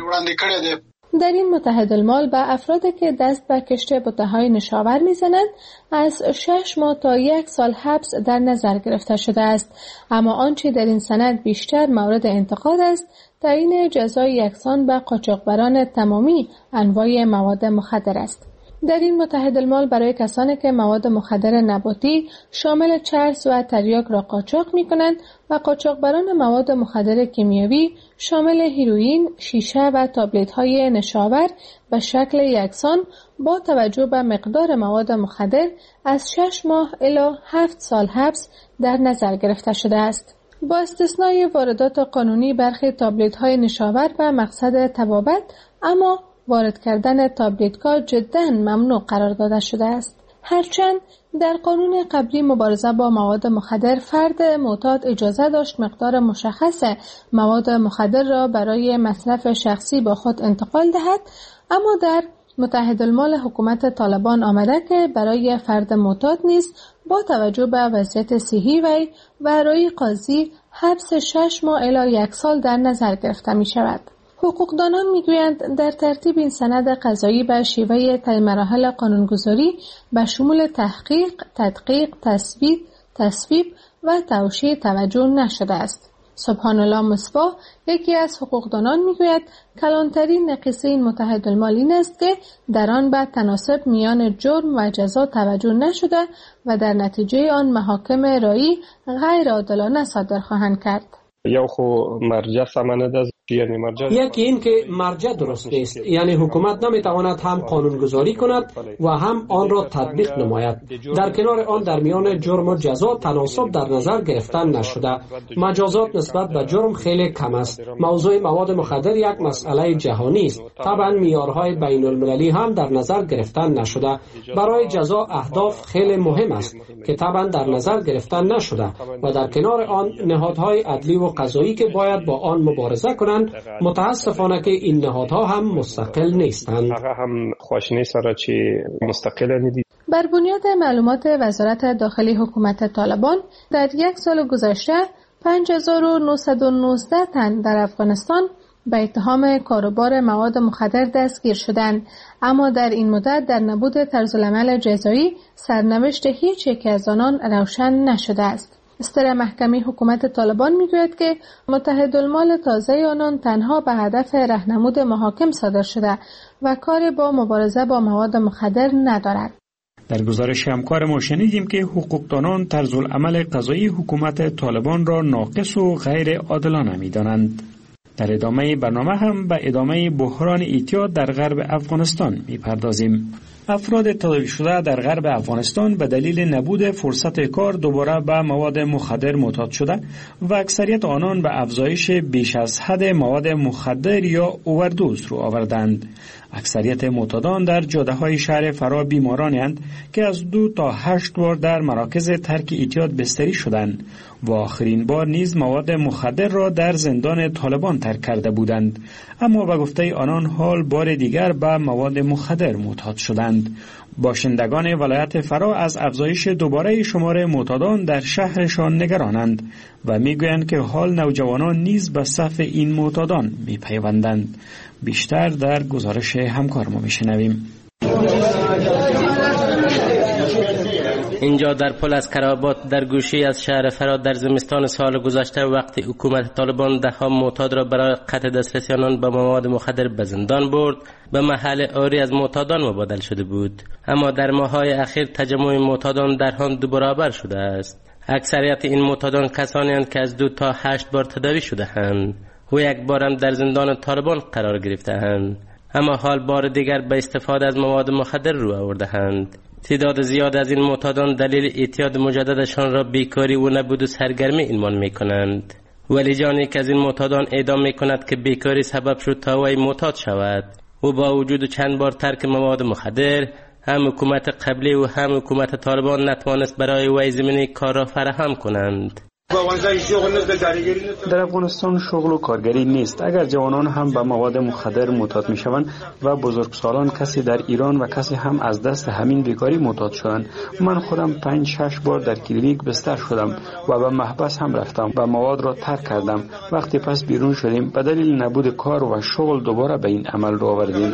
در این متحدالمال به افرادی که دست به کشت بته‌های نشاور می‌زنند از 6 ماه تا 1 سال حبس در نظر گرفته شده است، اما آنچه در این سند بیشتر مورد انتقاد است تعیین جزای یکسان به قاچاقبران تمامی انواع مواد مخدر است. در این متحدالمال برای کسانی که مواد مخدر نباتی شامل چرس و تریاک را قاچاق می‌کنند و قاچاقبران مواد مخدر کیمیایی شامل هیروئین، شیشه و تابلت‌های نشاور به شکل یکسان با توجه به مقدار مواد مخدر از 6 ماه الی 7 سال حبس در نظر گرفته شده است. با استثنای واردات قانونی برخی تابلت‌های نشاور به مقصد طبابت، اما وارد کردن تابلت‌ها جداً ممنوع قرار داده شده است. هرچند در قانون قبلی مبارزه با مواد مخدر فرد معتاد اجازه داشت مقدار مشخص مواد مخدر را برای مصرف شخصی با خود انتقال دهد، اما در متحدالمال حکومت طالبان آمده که برای فرد معتاد نیز با توجه به وضعیت صحی وی و رای قاضی حبس 6 ماه الی 1 سال در نظر گرفته می شود. حقوقدانان میگویند در ترتیب این سند قضایی به شیوه طی مراحل قانونگذاری به شمول تحقیق، تدقیق، تثبیت، تصویب و توشیح توجه نشده است. سبحان الله مصباح، یکی از حقوقدانان میگوید کلانترین نقیصه این متحدالمال این است که در آن به تناسب میان جرم و جزا توجه نشده و در نتیجه آن محاکم رایی غیر عادلانه صادر خواهند کرد. یو خو مرجع سمند از یکی این که مرجع درست نیست، یعنی حکومت نمیتواند هم قانونگذاری کند و هم آن را تطبیق نماید. در کنار آن در میان جرم و جزا تناسب در نظر گرفتن نشده. مجازات نسبت به جرم خیلی کم است. موضوع مواد مخدر یک مسئله جهانی است. طبعا معیارهای بین المللی هم در نظر گرفتن نشده. برای جزا اهداف خیلی مهم است که طبعا در نظر گرفتن نشده و در کنار آن نهادهای عدلی و قضایی که باید با آن مبارزه کنند، متاسفانه که این نهادها هم مستقل نیستند. بر بنیاد معلومات وزارت داخلی حکومت طالبان در یک سال گذشته 5919 تن در افغانستان به اتهام کاروبار مواد مخدر دستگیر شدند، اما در این مدت در نبود طرزالعمل جزایی سرنوشت هیچ یک از آنان روشن نشده است. استر محکمه حکومت طالبان میگوید که متحدالمال تازه آنان تنها به هدف راهنمود محاکم صادر شده و کار با مبارزه با مواد مخدر ندارد. در گزارش همکار ما شنیدیم که حقوقدانان طرزالعمل قضایی حکومت طالبان را ناقص و غیر عادلانه می‌دانند. در ادامه برنامه هم به ادامه بحران اعتیاد در غرب افغانستان می‌پردازیم. افراد تداوی شده در غرب افغانستان به دلیل نبود فرصت کار دوباره به مواد مخدر معتاد شده و اکثریت آنان به افزایش بیش از حد مواد مخدر یا اووردوز رو آوردند. اکثریت معتادان در جاده‌های شهر فرا بیمارانند که از 2 تا 8 بار در مراکز ترک اعتیاد بستری شدند و آخرین بار نیز مواد مخدر را در زندان طالبان ترک کرده بودند، اما به گفته آنان حال بار دیگر به مواد مخدر معتاد شدند. باشندگان ولایت فرا از افزایش دوباره شمار معتادان در شهرشان نگرانند و میگویند که حال نوجوانان نیز به صف این معتادان میپیوندند. بیشتر در گزارش همکار ما میشنویم. اینجا در پل از کرابات در گوشی از شهر فرا در زمستان سال گذشته وقتی حکومت طالبان دهها معتاد را برای قطع دسترسی آنان به مواد مخدر به زندان برد، به محل آری از معتادان مبادل شده بود، اما در ماه‌های اخیر تجمع معتادان در آن 2 برابر شده است. اکثریت این معتادان کسانی هستند که از 2 تا 8 بار تداوی شده‌اند و یک بار هم در زندان طالبان قرار گرفته‌اند، اما حال بار دیگر به استفاده از مواد مخدر رو آورده‌اند. تعداد زیاد از این معتادان دلیل اعتیاد مجددشان را بیکاری و نبود سرگرمی عنوان می‌کنند. ولی جانی که از این معتادان اعدام می‌کند که بیکاری سبب شد تا وی معتاد شود و با وجود چند بار ترک مواد مخدر، هم حکومت قبلی و هم حکومت طالبان نتوانست برای وی زمینه کار را فراهم کنند. در افغانستان شغل و کارگری نیست. اگر جوانان هم به مواد مخدر معتاد میشوند و بزرگسالان، کسی در ایران و کسی هم از دست همین بیکاری معتاد شدند. من خودم 5-6 بار در کلینیک بستر شدم و به محبس هم رفتم و مواد را ترک کردم. وقتی پس بیرون شدیم به دلیل نبود کار و شغل دوباره به این عمل رو آوردیم.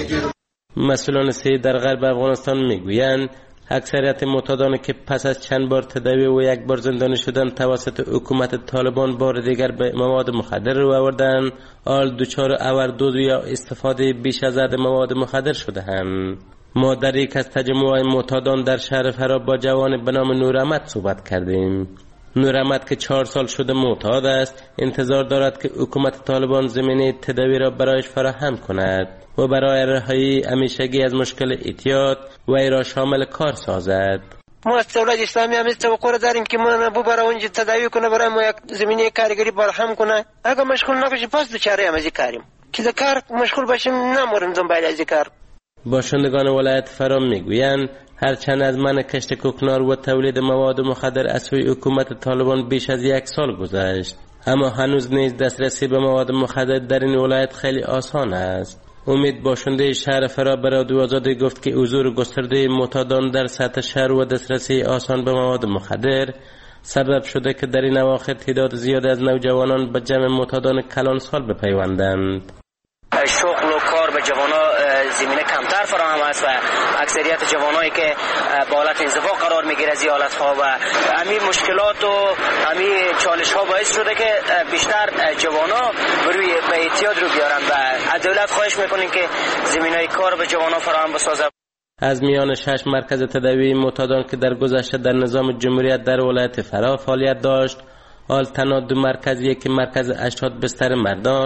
مسئولان صحی در غرب افغانستان میگویند اکثریت معتادانی که پس از چند بار تداوی و 1 بار زندانی شدن توسط حکومت طالبان بار دیگر به مواد مخدر رو آوردن، آل دچار اوردوز یا استفاده بیش از حد مواد مخدر شده‌اند. ما در یک از تجمع‌های معتادان در شهر فرا با جوان به نام نوراحمد صحبت کردیم. نوراحمد که 4 سال شده معتاد است، انتظار دارد که حکومت طالبان زمینه تداوی را برایش فراهم کند و برای رهایی همیشگی از مشکل اعتیاد و ای را شامل کار سازد. ما از دولت اسلامی هم توقع داریم که ما برای اونجا تداوی کنه، برای ما یک زمینه کارگری فراهم کنه. اگر مشغول نباشیم پس دوچاره هم از کاریم که در کار مشغول باشیم نموریم دنبال از کار. باشندگان ولایت فرا میگویند هرچند از من کشت کوکنار و تولید مواد مخدر از سوی حکومت طالبان بیش از 1 سال گذشت، اما هنوز نیز دسترسی به مواد مخدر در این ولایت خیلی آسان است. امید باشنده شهر فرا به رادیو آزادی گفت که حضور گسترده معتادان در سطح شهر و دسترسی آسان به مواد مخدر سبب شده که در این اواخر تعداد زیاد از نوجوانان به جمع معتادان کلان سال بپیوندند. شغل و کار به جوانان زمینه کمتر فراهم است و اکثریت جوانایی که با حالت انزوا قرار میگیره از حالت‌ها و همین مشکلات و همین چالش‌ها باعث شده که بیشتر جوانا روی به اعتیاد رو بیارن و از دولت خواهش میکنیم که زمینه‌های کار به جوانان فراهم بسازه. از میان 6 مرکز تداوی معتادان که در گذشته در نظام جمهوریت در ولایت فرا فعالیت داشت، حال تنها 2 مرکز، یکی مرکز 80 بستر مردان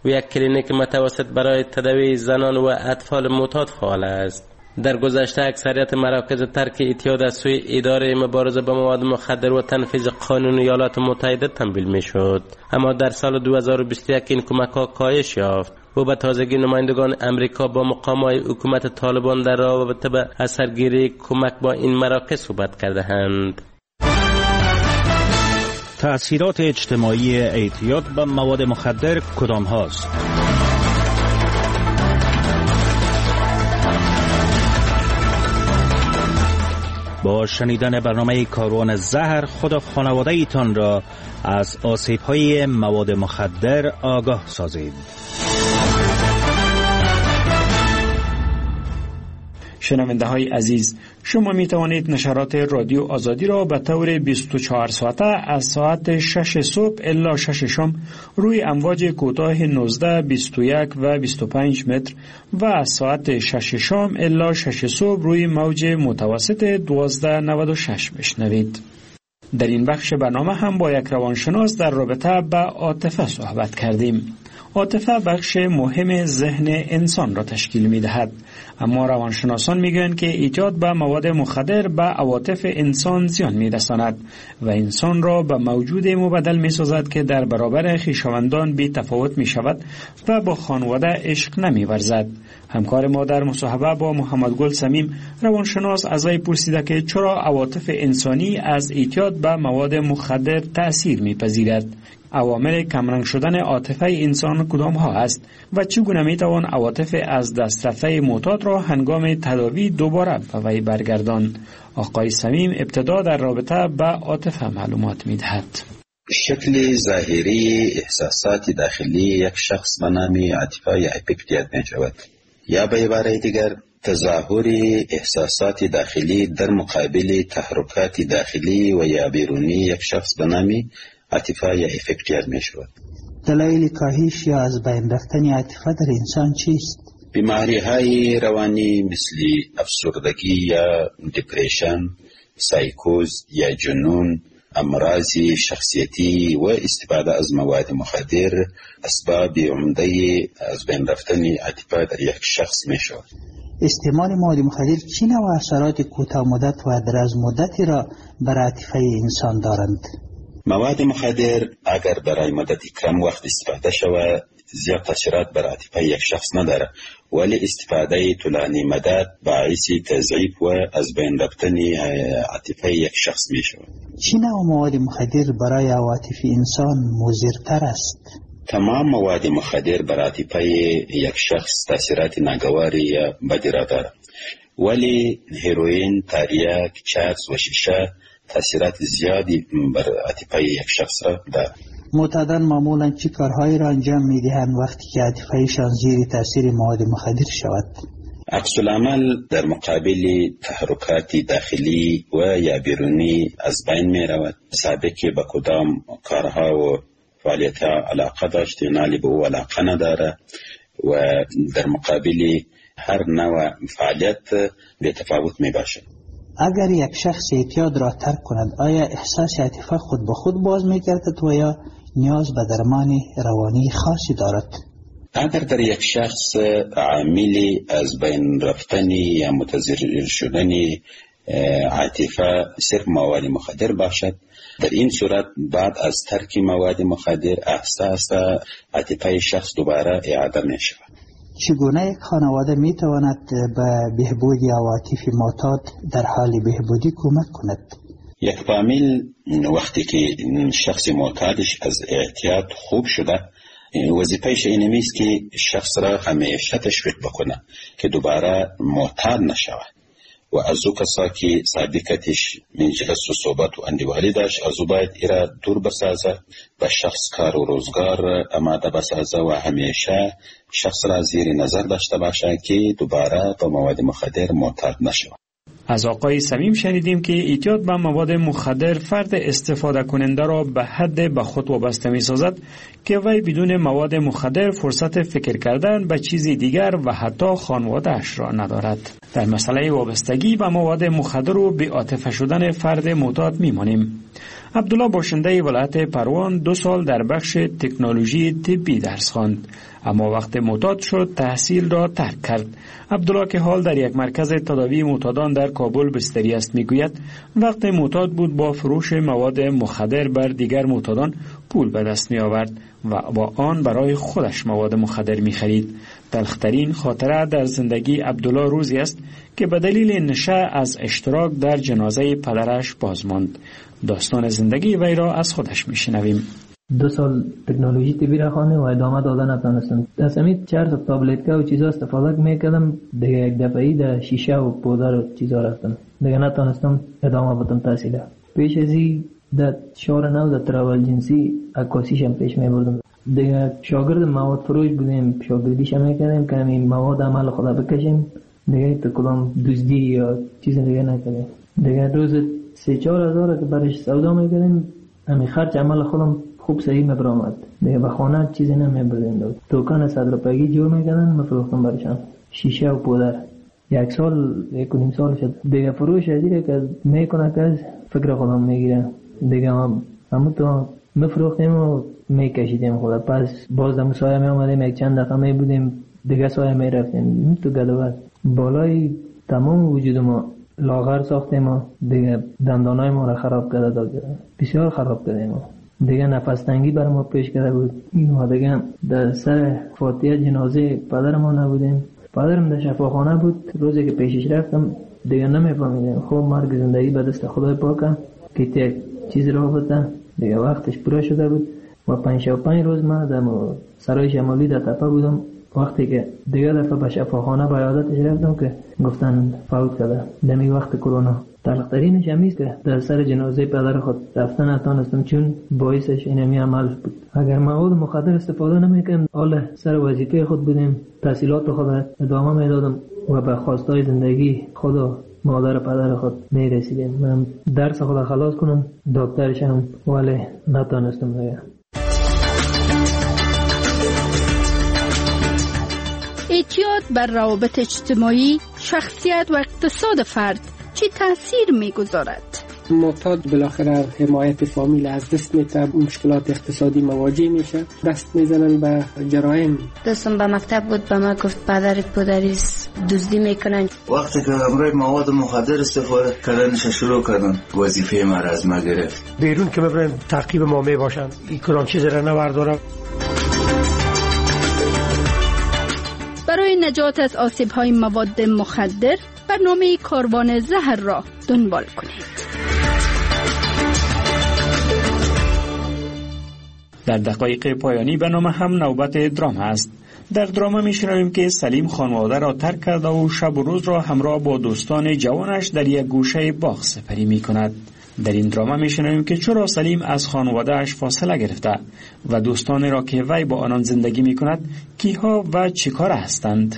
و یک کلینیک متوسط برای تداوی زنان و اطفال معتاد فعال است. در گذشته اکثریت مراکز ترک اعتیاد از سوی اداره مبارزه با مواد مخدر و تنفیذ قانون ایالات متحده تمویل میشد، اما در سال 2021 این کمک‌ها کاهش یافت و به تازگی نمایندگان امریکا با مقام‌های حکومت طالبان در رابطه با اثرگیری کمک با این مراکز صحبت کرده‌اند. تأثیرات اجتماعی اعتیاد به مواد مخدر کدام هاست؟ با شنیدن برنامه کاروان زهر خود خانواده ایتان را از آسیب‌های مواد مخدر آگاه سازید. شنونده های عزیز، شما می توانید نشرات رادیو آزادی را به طور 24 ساعته از ساعت 6 صبح الی 6 شام روی امواج کوتاه 19، 21 و 25 متر و از ساعت 6 شام الی 6 صبح روی موج متوسط 1296 بشنوید. در این بخش برنامه هم با یک روانشناس در رابطه با عاطفه صحبت کردیم. عاطفه بخش مهم ذهن انسان را تشکیل می دهد، اما روانشناسان می گویند که اعتیاد به مواد مخدر به عواطف انسان زیان می رساند و انسان را به موجود مبدل می سازد که در برابر خویشاوندان بی تفاوت می شود و با خانواده عشق نمی ورزد. همکار ما در مصاحبه با محمد گل سمیم روانشناس از وی پرسیده که چرا عواطف انسانی از اعتیاد به مواد مخدر تأثیر می پذیرد. عوامل کمرنگ شدن عاطفه انسان کدام ها است و چگونه می توان عواطف از دست رفته معتاد را هنگام تداوی دوباره به وی برگردان؟ آقای سمیم ابتدا در رابطه با عاطفه معلومات می دهد. شکل ظاهری احساسات داخلی یک شخص به نام عاطفه یا افکتیت می شود، یا به عبارت دیگر تظاهر احساسات داخلی در مقابل تحرکات داخلی و یا بیرونی یک شخص به نام عاطفه یا افکتیت می شود. دلایل کاهش یا از بین رفتن عاطفه در انسان چیست؟ بیماری های روانی مثل افسردگی یا دپریشن، سایکوز یا جنون، امراض شخصیتی و استفاده از مواد مخدر اسباب عمده از بین رفتن عاطفه در یک شخص می شود. استعمال مواد مخدر چه نوع اثرات کوتاه مدت و دراز مدتی را بر عاطفه انسان دارند؟ مواد مخدر اگر برای مدت کم وقت استفاده شود زیاد تاثیرات بر عاطفه یک شخص نداره، ولی استفاده طولانی مدت باعث تضعیف و از بین رفتن عاطفه یک شخص می شود. چه نوع مواد مخدر برای عواطف انسان مضرتر است؟ تمام مواد مخدر بر عاطفه یک شخص تاثیرات ناگواری یا بدی را دارد، ولی هیروئین، تریاک، چرس و شیشه تاثیرات زیادی بر عاطفه یک شخص را دارد. معتادان معمولا چه کارهایی را انجام می‌دهند وقتی که عاطفه‌شان زیر تاثیر مواد مخدر شود؟ عکس العمل در مقابل تحرکات داخلی و یا بیرونی از بین می رود. سابقی به کدام کارها و فعالیت‌ها علاقه داشت، نالی به او علاقه نداره و در مقابل هر نوع فعالیت به تفاوت می باشد. اگر یک شخص اعتیاد را ترک کند آیا احساس عاطفه خود به خود باز می‌گردد و یا نیاز به درمان روانی خاصی دارد؟ اگر در یک شخص عاملی از بین رفتن یا متضرر شدن عاطفه صرف مواد مخدر باشد، در این صورت بعد از ترک مواد مخدر احساس عاطفه شخص دوباره اعاده می شود. چگونه یک خانواده می تواند به بهبود عواطف معتاد در حال بهبودی کمک کند؟ یک فامیل وقتی که شخص معتادش از اعتیاد خوب شده، وظیفه‌اش این نیست که شخص را همیشه تشویق بکنه که دوباره معتاد نشود و از او کسا که سابقتش مجلس و صحبت و اندیوالی داشت از او باید ایرا دور بسازه و شخص کار و روزگار آماده بسازه و همیشه شخص را زیر نظر داشته باشه که دوباره با مواد مخدر معتاد نشود. از آقای سمیم شنیدیم که اعتیاد به مواد مخدر فرد استفاده کننده را به حد به خود وابسته می سازد که وی بدون مواد مخدر فرصت فکر کردن به چیز دیگر و حتی خانواده‌اش را ندارد. در مسئله وابستگی به مواد مخدر و بی‌عاطفه شدن فرد معتاد می مانیم. عبدالله باشنده ولایت پروان 2 سال در بخش تکنولوژی طبی درس خواند، اما وقت معتاد شد تحصیل را ترک کرد. عبدالله که حال در یک مرکز تداوی معتادان در کابل بستری است میگوید وقت معتاد بود با فروش مواد مخدر بر دیگر معتادان پول به دست می آورد و با آن برای خودش مواد مخدر می خرید. تلخترین خاطره در زندگی عبدالله روزی است که به دلیل نشه از اشتراک در جنازه پدرش باز ماند. داستان زندگی وی را از خودش می شنویم. 2 سال تکنولوژی طبی را خوانده و ادامه داده نتونستم. از همین 4 تا تابلت و چیزا استفاده میکردم، دیگه یک دفعه‌ای در شیشه و پودر و چیزا رفتم، دیگه نتونستم ادامه بدم تحصیل. پیش از این در شهر نو در تراول جنسی عکاسیشم پیش میبردم. دیگه شاگرد مواد فروش بودیم، شاگردیش میکردیم که همین مواد عمل خدا بکشیم، دیگه تو کدام دزدی یا چیز دیگه نکردیم. دیگه روز 3-4 هزار که برش سودا میکردیم، همین خرج عمل خودم خوب صحیح میبرامد. دیگه به خانه چیزی نمیبردیم. دکان 100 روپیه‌ای جور میکردن، میفروختم برشان شیشه و پودر. 1 سال 1.5 سال شد. دیگه فروش ازیره که میکنه که از فکر خودم میگیره. دیگه همون تو میفروختیم و میکشیدیم خدا. پس باز دم سایه میامدیم، یک چند دقیقه میبودیم، دیگه سایه میرفتیم تو گدوات. بالای تمام وجود ما لاغر ساختیم و دیگه دندانای ما را خراب کرده داد. بسیار خراب کردیم. دیگه نفس تنگی بر ما پیش کرده بود. ما دیگه در سر فاتحه جنازه پدر ما نبودیم. پدرم در شفاخانه بود. روزی که پیشش رفتم دیگه نمیفهمیدم. خب مرگ زندگی به دست خدای پاکه که یک چیز را بوده. دیگه وقتش پورا شده بود و 5 روز ما در سرای شمالی در تپه بودم. وقتی که دیگه دفعه به شفاخانه به عیادتش رفتم که گفتن فوت کرده. دمی وقت کرونا. تلخترینش همیست که در سر جنازه پدر خود رفتن نتونستم، چون باعثش اینمی عمل بود. اگر مواد مخدر استفاده نمیکنم، حال سر وظیفه خود بودیم، تحصیلات خود ادامه میدادم و به خواستای زندگی خود و مادر پدر خود میرسیدیم. من درس خود خلاص کنم، دکترشم، ولی نتونستم دیگه. اعتیاد بر روابط اجتماعی، شخصیت و اقتصاد فرد چه تأثیر میگذارد؟ معتاد بالاخره حمایت فامیل از دست میده، مشکلات اقتصادی مواجه میشه، دست میزنن به جرایم. دوستم به مکتب بود، به ما گفت پدرت پدریست دزدی میکنن. وقتی که همراه مواد مخدر استفاده کردنش شروع کردن، وظیفه ما را از ما گرفت. بیرون که میبرن تعقیب ما میباشن، این کلان چیز را نبردارم. برای نجات از آسیب‌های مواد مخدر برنامه کاروان زهر را دنبال کنید. در دقایق پایانی برنامه هم نوبت دراما است. در دراما میشنویم که سلیم خانواده را ترک کرده و شب و روز را همراه با دوستان جوانش در یک گوشه باغ سپری می کند. در این دراما میشنویم که چرا سلیم از خانواده‌اش فاصله گرفته و دوستانی را که وی با آنان زندگی می کند کیها و چیکار هستند.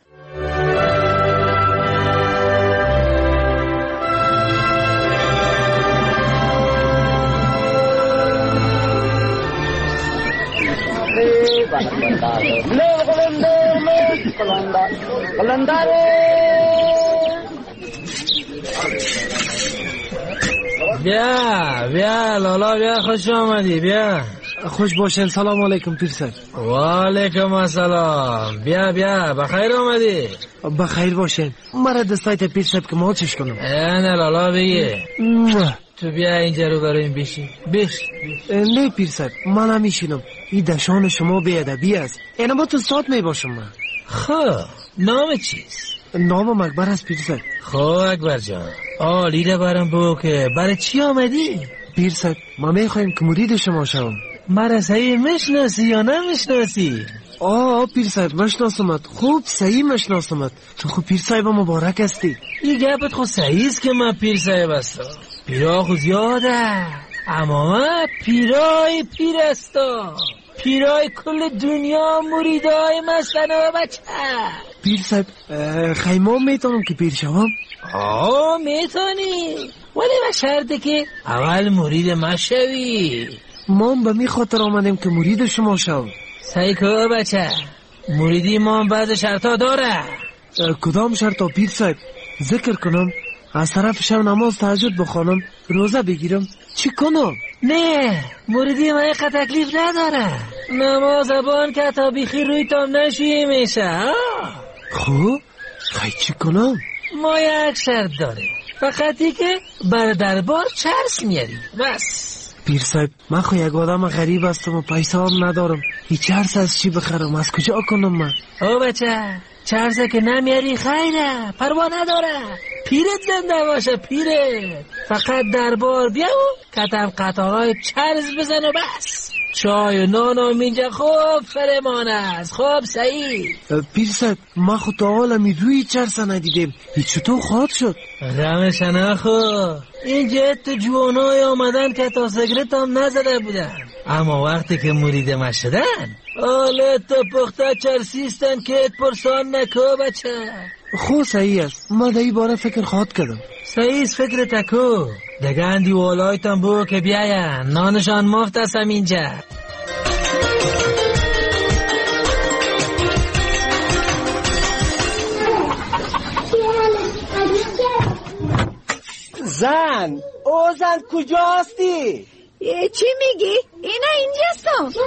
بیا لالا بیا، خوش آمدی. بیا خوش باشین. سلام علیکم پیرسر. و علیکم السلام. بیا بخیر آمدی. بخیر باشین. مرا دستایت پیرسر که ما چش کنم. نه لالا بگی تو بیا اینجا رو برای این بشین. نه پیرسر من هم میشینم. این دشان شما بیادبی است. اینا با تو ساعت میباشم من. خب نام چیست؟ نامم اکبر است پیرسر. خب اکبر جان عالی ده برام بگو که برای چی آمدی؟ پیرسر ما میخوایم که مرید شما شوم. مرا صحیح میشناسی یا نمیشناسی؟ پیرسر مشناسمت، خوب صحیح مشناسمت. تو خوب پیرسایب مبارک هستی. این گپت خود صحیح است که من پیرسایب هستم. پیرا خود یاده، اما من پیرای پیرستا، پیرای کل دنیا مریدای مستنه و بچه. پیرسایب خیمام میتونم که پیر شوم؟ میتونی، ولی به شرطه که اول مرید ما شوی. ما به می خاطر آمدیم که مرید شما شوم. سعی که بچه مریدی ما بعد شرطا داره. کدام شرطا پیرسایب؟ ذکر کنم، از طرف شب نماز تهجد بخوانم، روزه بگیرم، چی کنم؟ نه موردی ما یک تکلیف نداره. نماز بان که تا بیخی روی تام نشویی میشه. خب خیلی چی کنم؟ ما یک شرط داریم، فقطی که بر دربار چرس میاری بس. پیر صاحب من خو یک آدم غریب هستم و پیسه هم ندارم. هیچ چرس از چی بخرم؟ از کجا کنم من؟ او بچه چرسه که نمیاری خیره، پروا نداره. پیرت زنده باشه پیرت. فقط دربار بیا و کتم قطعای چرس بزن و بس. چای و نان و اینجا خوب فرمان است. خوب سعید. پیر صاحب ما خود تا حالا روی چرس ندیدیم. هیچ چطور خواهد شد؟ غمش نخو. اینجا تو جوانای آمدن که تا سگرت هم نزده بودن، اما وقتی که مریدم شدن حالا تو پخته چرسیستن که پرسان نکو بچه. خو صحیح است، ما در این باره فکر خواهد کردم. صحیح است فکر تکو. دگه اندی والایتان بو که بیاین، نانشان مفت است اینجا. زن او زن کجاستی؟ چی میگی؟ اینا اینجاستم.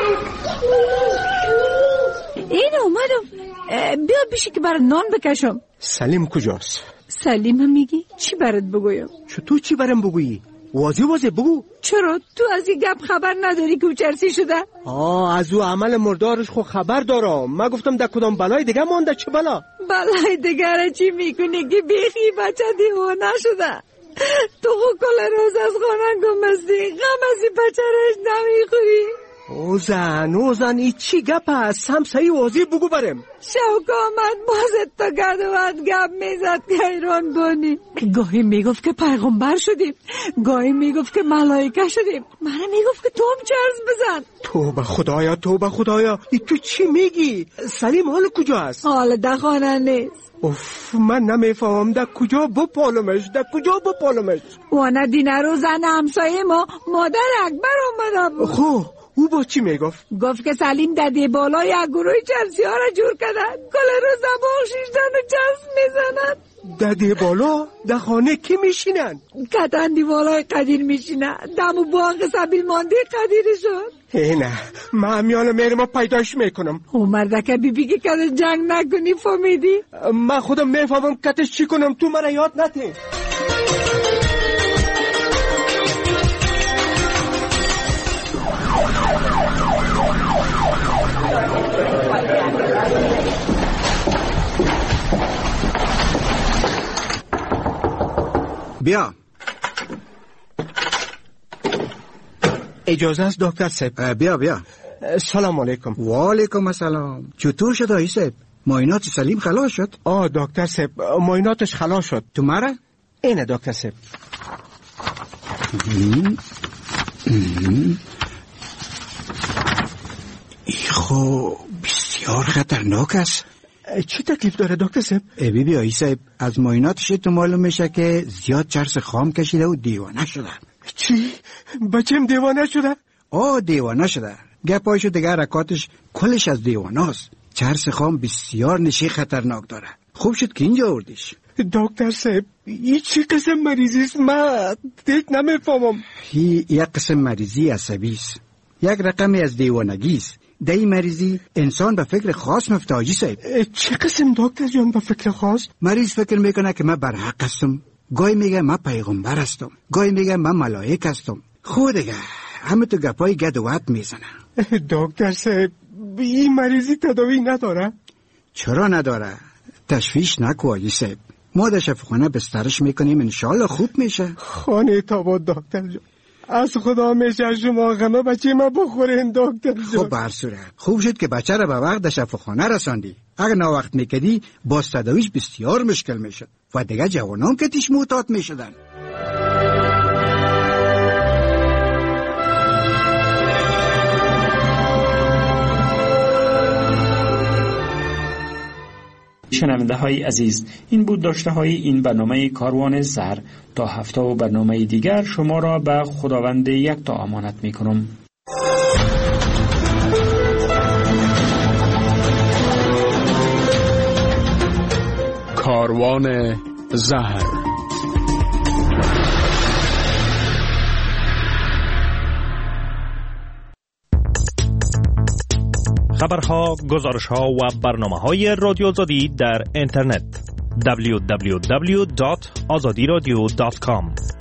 این اومدم بیا بیشی که برات نان بکشم. سلیم کجاست؟ سلیم هم میگی؟ چی برات بگویم؟ تو چی برام بگویی؟ واضح بگو. چرا؟ تو از این گپ خبر نداری که چرسی شده؟ از او عمل مردارش خو خبر دارم. من گفتم در کدام بلای دیگه مانده. چه بلا؟ بلای دیگه را چی میکنی که بیخی بچه دیوانه شده؟ تو خو کل روز از خانه گمستی، غم از این بچه رش نمیخوری. او زن ای چی گپ هست؟ هم صحیح واضح بگو برم. شوق آمد بازت تا گردوات گپ میزد که ایران بانی. گاهی میگفت که پیغمبر شدیم، گاهی میگفت که ملائکه شدیم، منه میگفت که تو هم چرس بزن. توبه خدایا ای تو چی میگی؟ سلیم حال کجا هست؟ حال در خانه نیست. من نمیفهمم در کجا بپالمش. وانا دینه رو زن همسایه ما مادر اکبر آمده بود. او با چی میگفت؟ گفت که سلیم ددی بالا یک گروه چرسی ها را جور کردن، کل روز بخشیشتن و چرس میزنن. ددی بالا؟ در خانه کی میشینن؟ کتن دیوالای قدیر میشینن. دمو باغ سبیل مانده قدیرشون. نه من همیان میرم پیداش میکنم. او مردکه بیبی که کتش جنگ نکنی فهمیدی؟ من خودم میفهمم کتش چی کنم، تو مرا یاد نده. بیا. اجازه است دکتر صاحب؟ بیا. سلام علیکم. و علیکم السلام. چطور شد آقای صاحب؟ معاینات سلیم خلاص شد؟ دکتر صاحب معایناتش خلاص شد. تو مرا؟ اینه دکتر صاحب. خب بسیار خطرناک است. چی تکلیف داره دکتر صاحب؟ بی آقای صاحب از معایناتش تو معلوم میشه که زیاد چرس خام کشیده و دیوانه شده. چی؟ بچم دیوانه شده؟ دیوانه شده. گپایشو دیگه حرکاتش کلش از دیوانه است. چرس خام بسیار نشی خطرناک داره. خوب شد که اینجا آوردیش. دکتر صاحب این چی قسم مریضی است؟ من دیگه نمیفهمم. یک قسم مریضی عصبی است، یک رقمی از دیوانگی است. در این مریضی انسان به فکر خاص مفته حاجی صاحب. چه قسم دکتر جان به فکر خاص؟ مریض فکر میکنه که من برحق هستم، گاهی میگه من پیغمبر هستم، گاهی میگه من ملائک هستم. خود دیگه همه تو گپای گد و وط میزنه. دکتر صاحب این مریضی تداوی نداره؟ چرا نداره؟ تشویش نکو حاجی صاحب، ما در شفاخانه بسترش میکنیم، انشالله خوب میشه. خانه تاباد دکتر جان، از خدا میشه شما غمه بچه ما بخورین دکتر جان. خب بر صورت خوب شد که بچه را به وقت در شفاخانه رساندی. اگر ناوقت میکدی باز تداویش بسیار مشکل میشد و دیگه جوانان که تیش معتاد میشدن. شنونده های عزیز، این بود داشته های این برنامه کاروان زر. تا هفته و برنامه دیگر شما را به خداوند یکتا امانت می کنم. کاروان زهر. خبرها، گزارشها و برنامه‌های رادیو آزادی در اینترنت www.azadiradio.com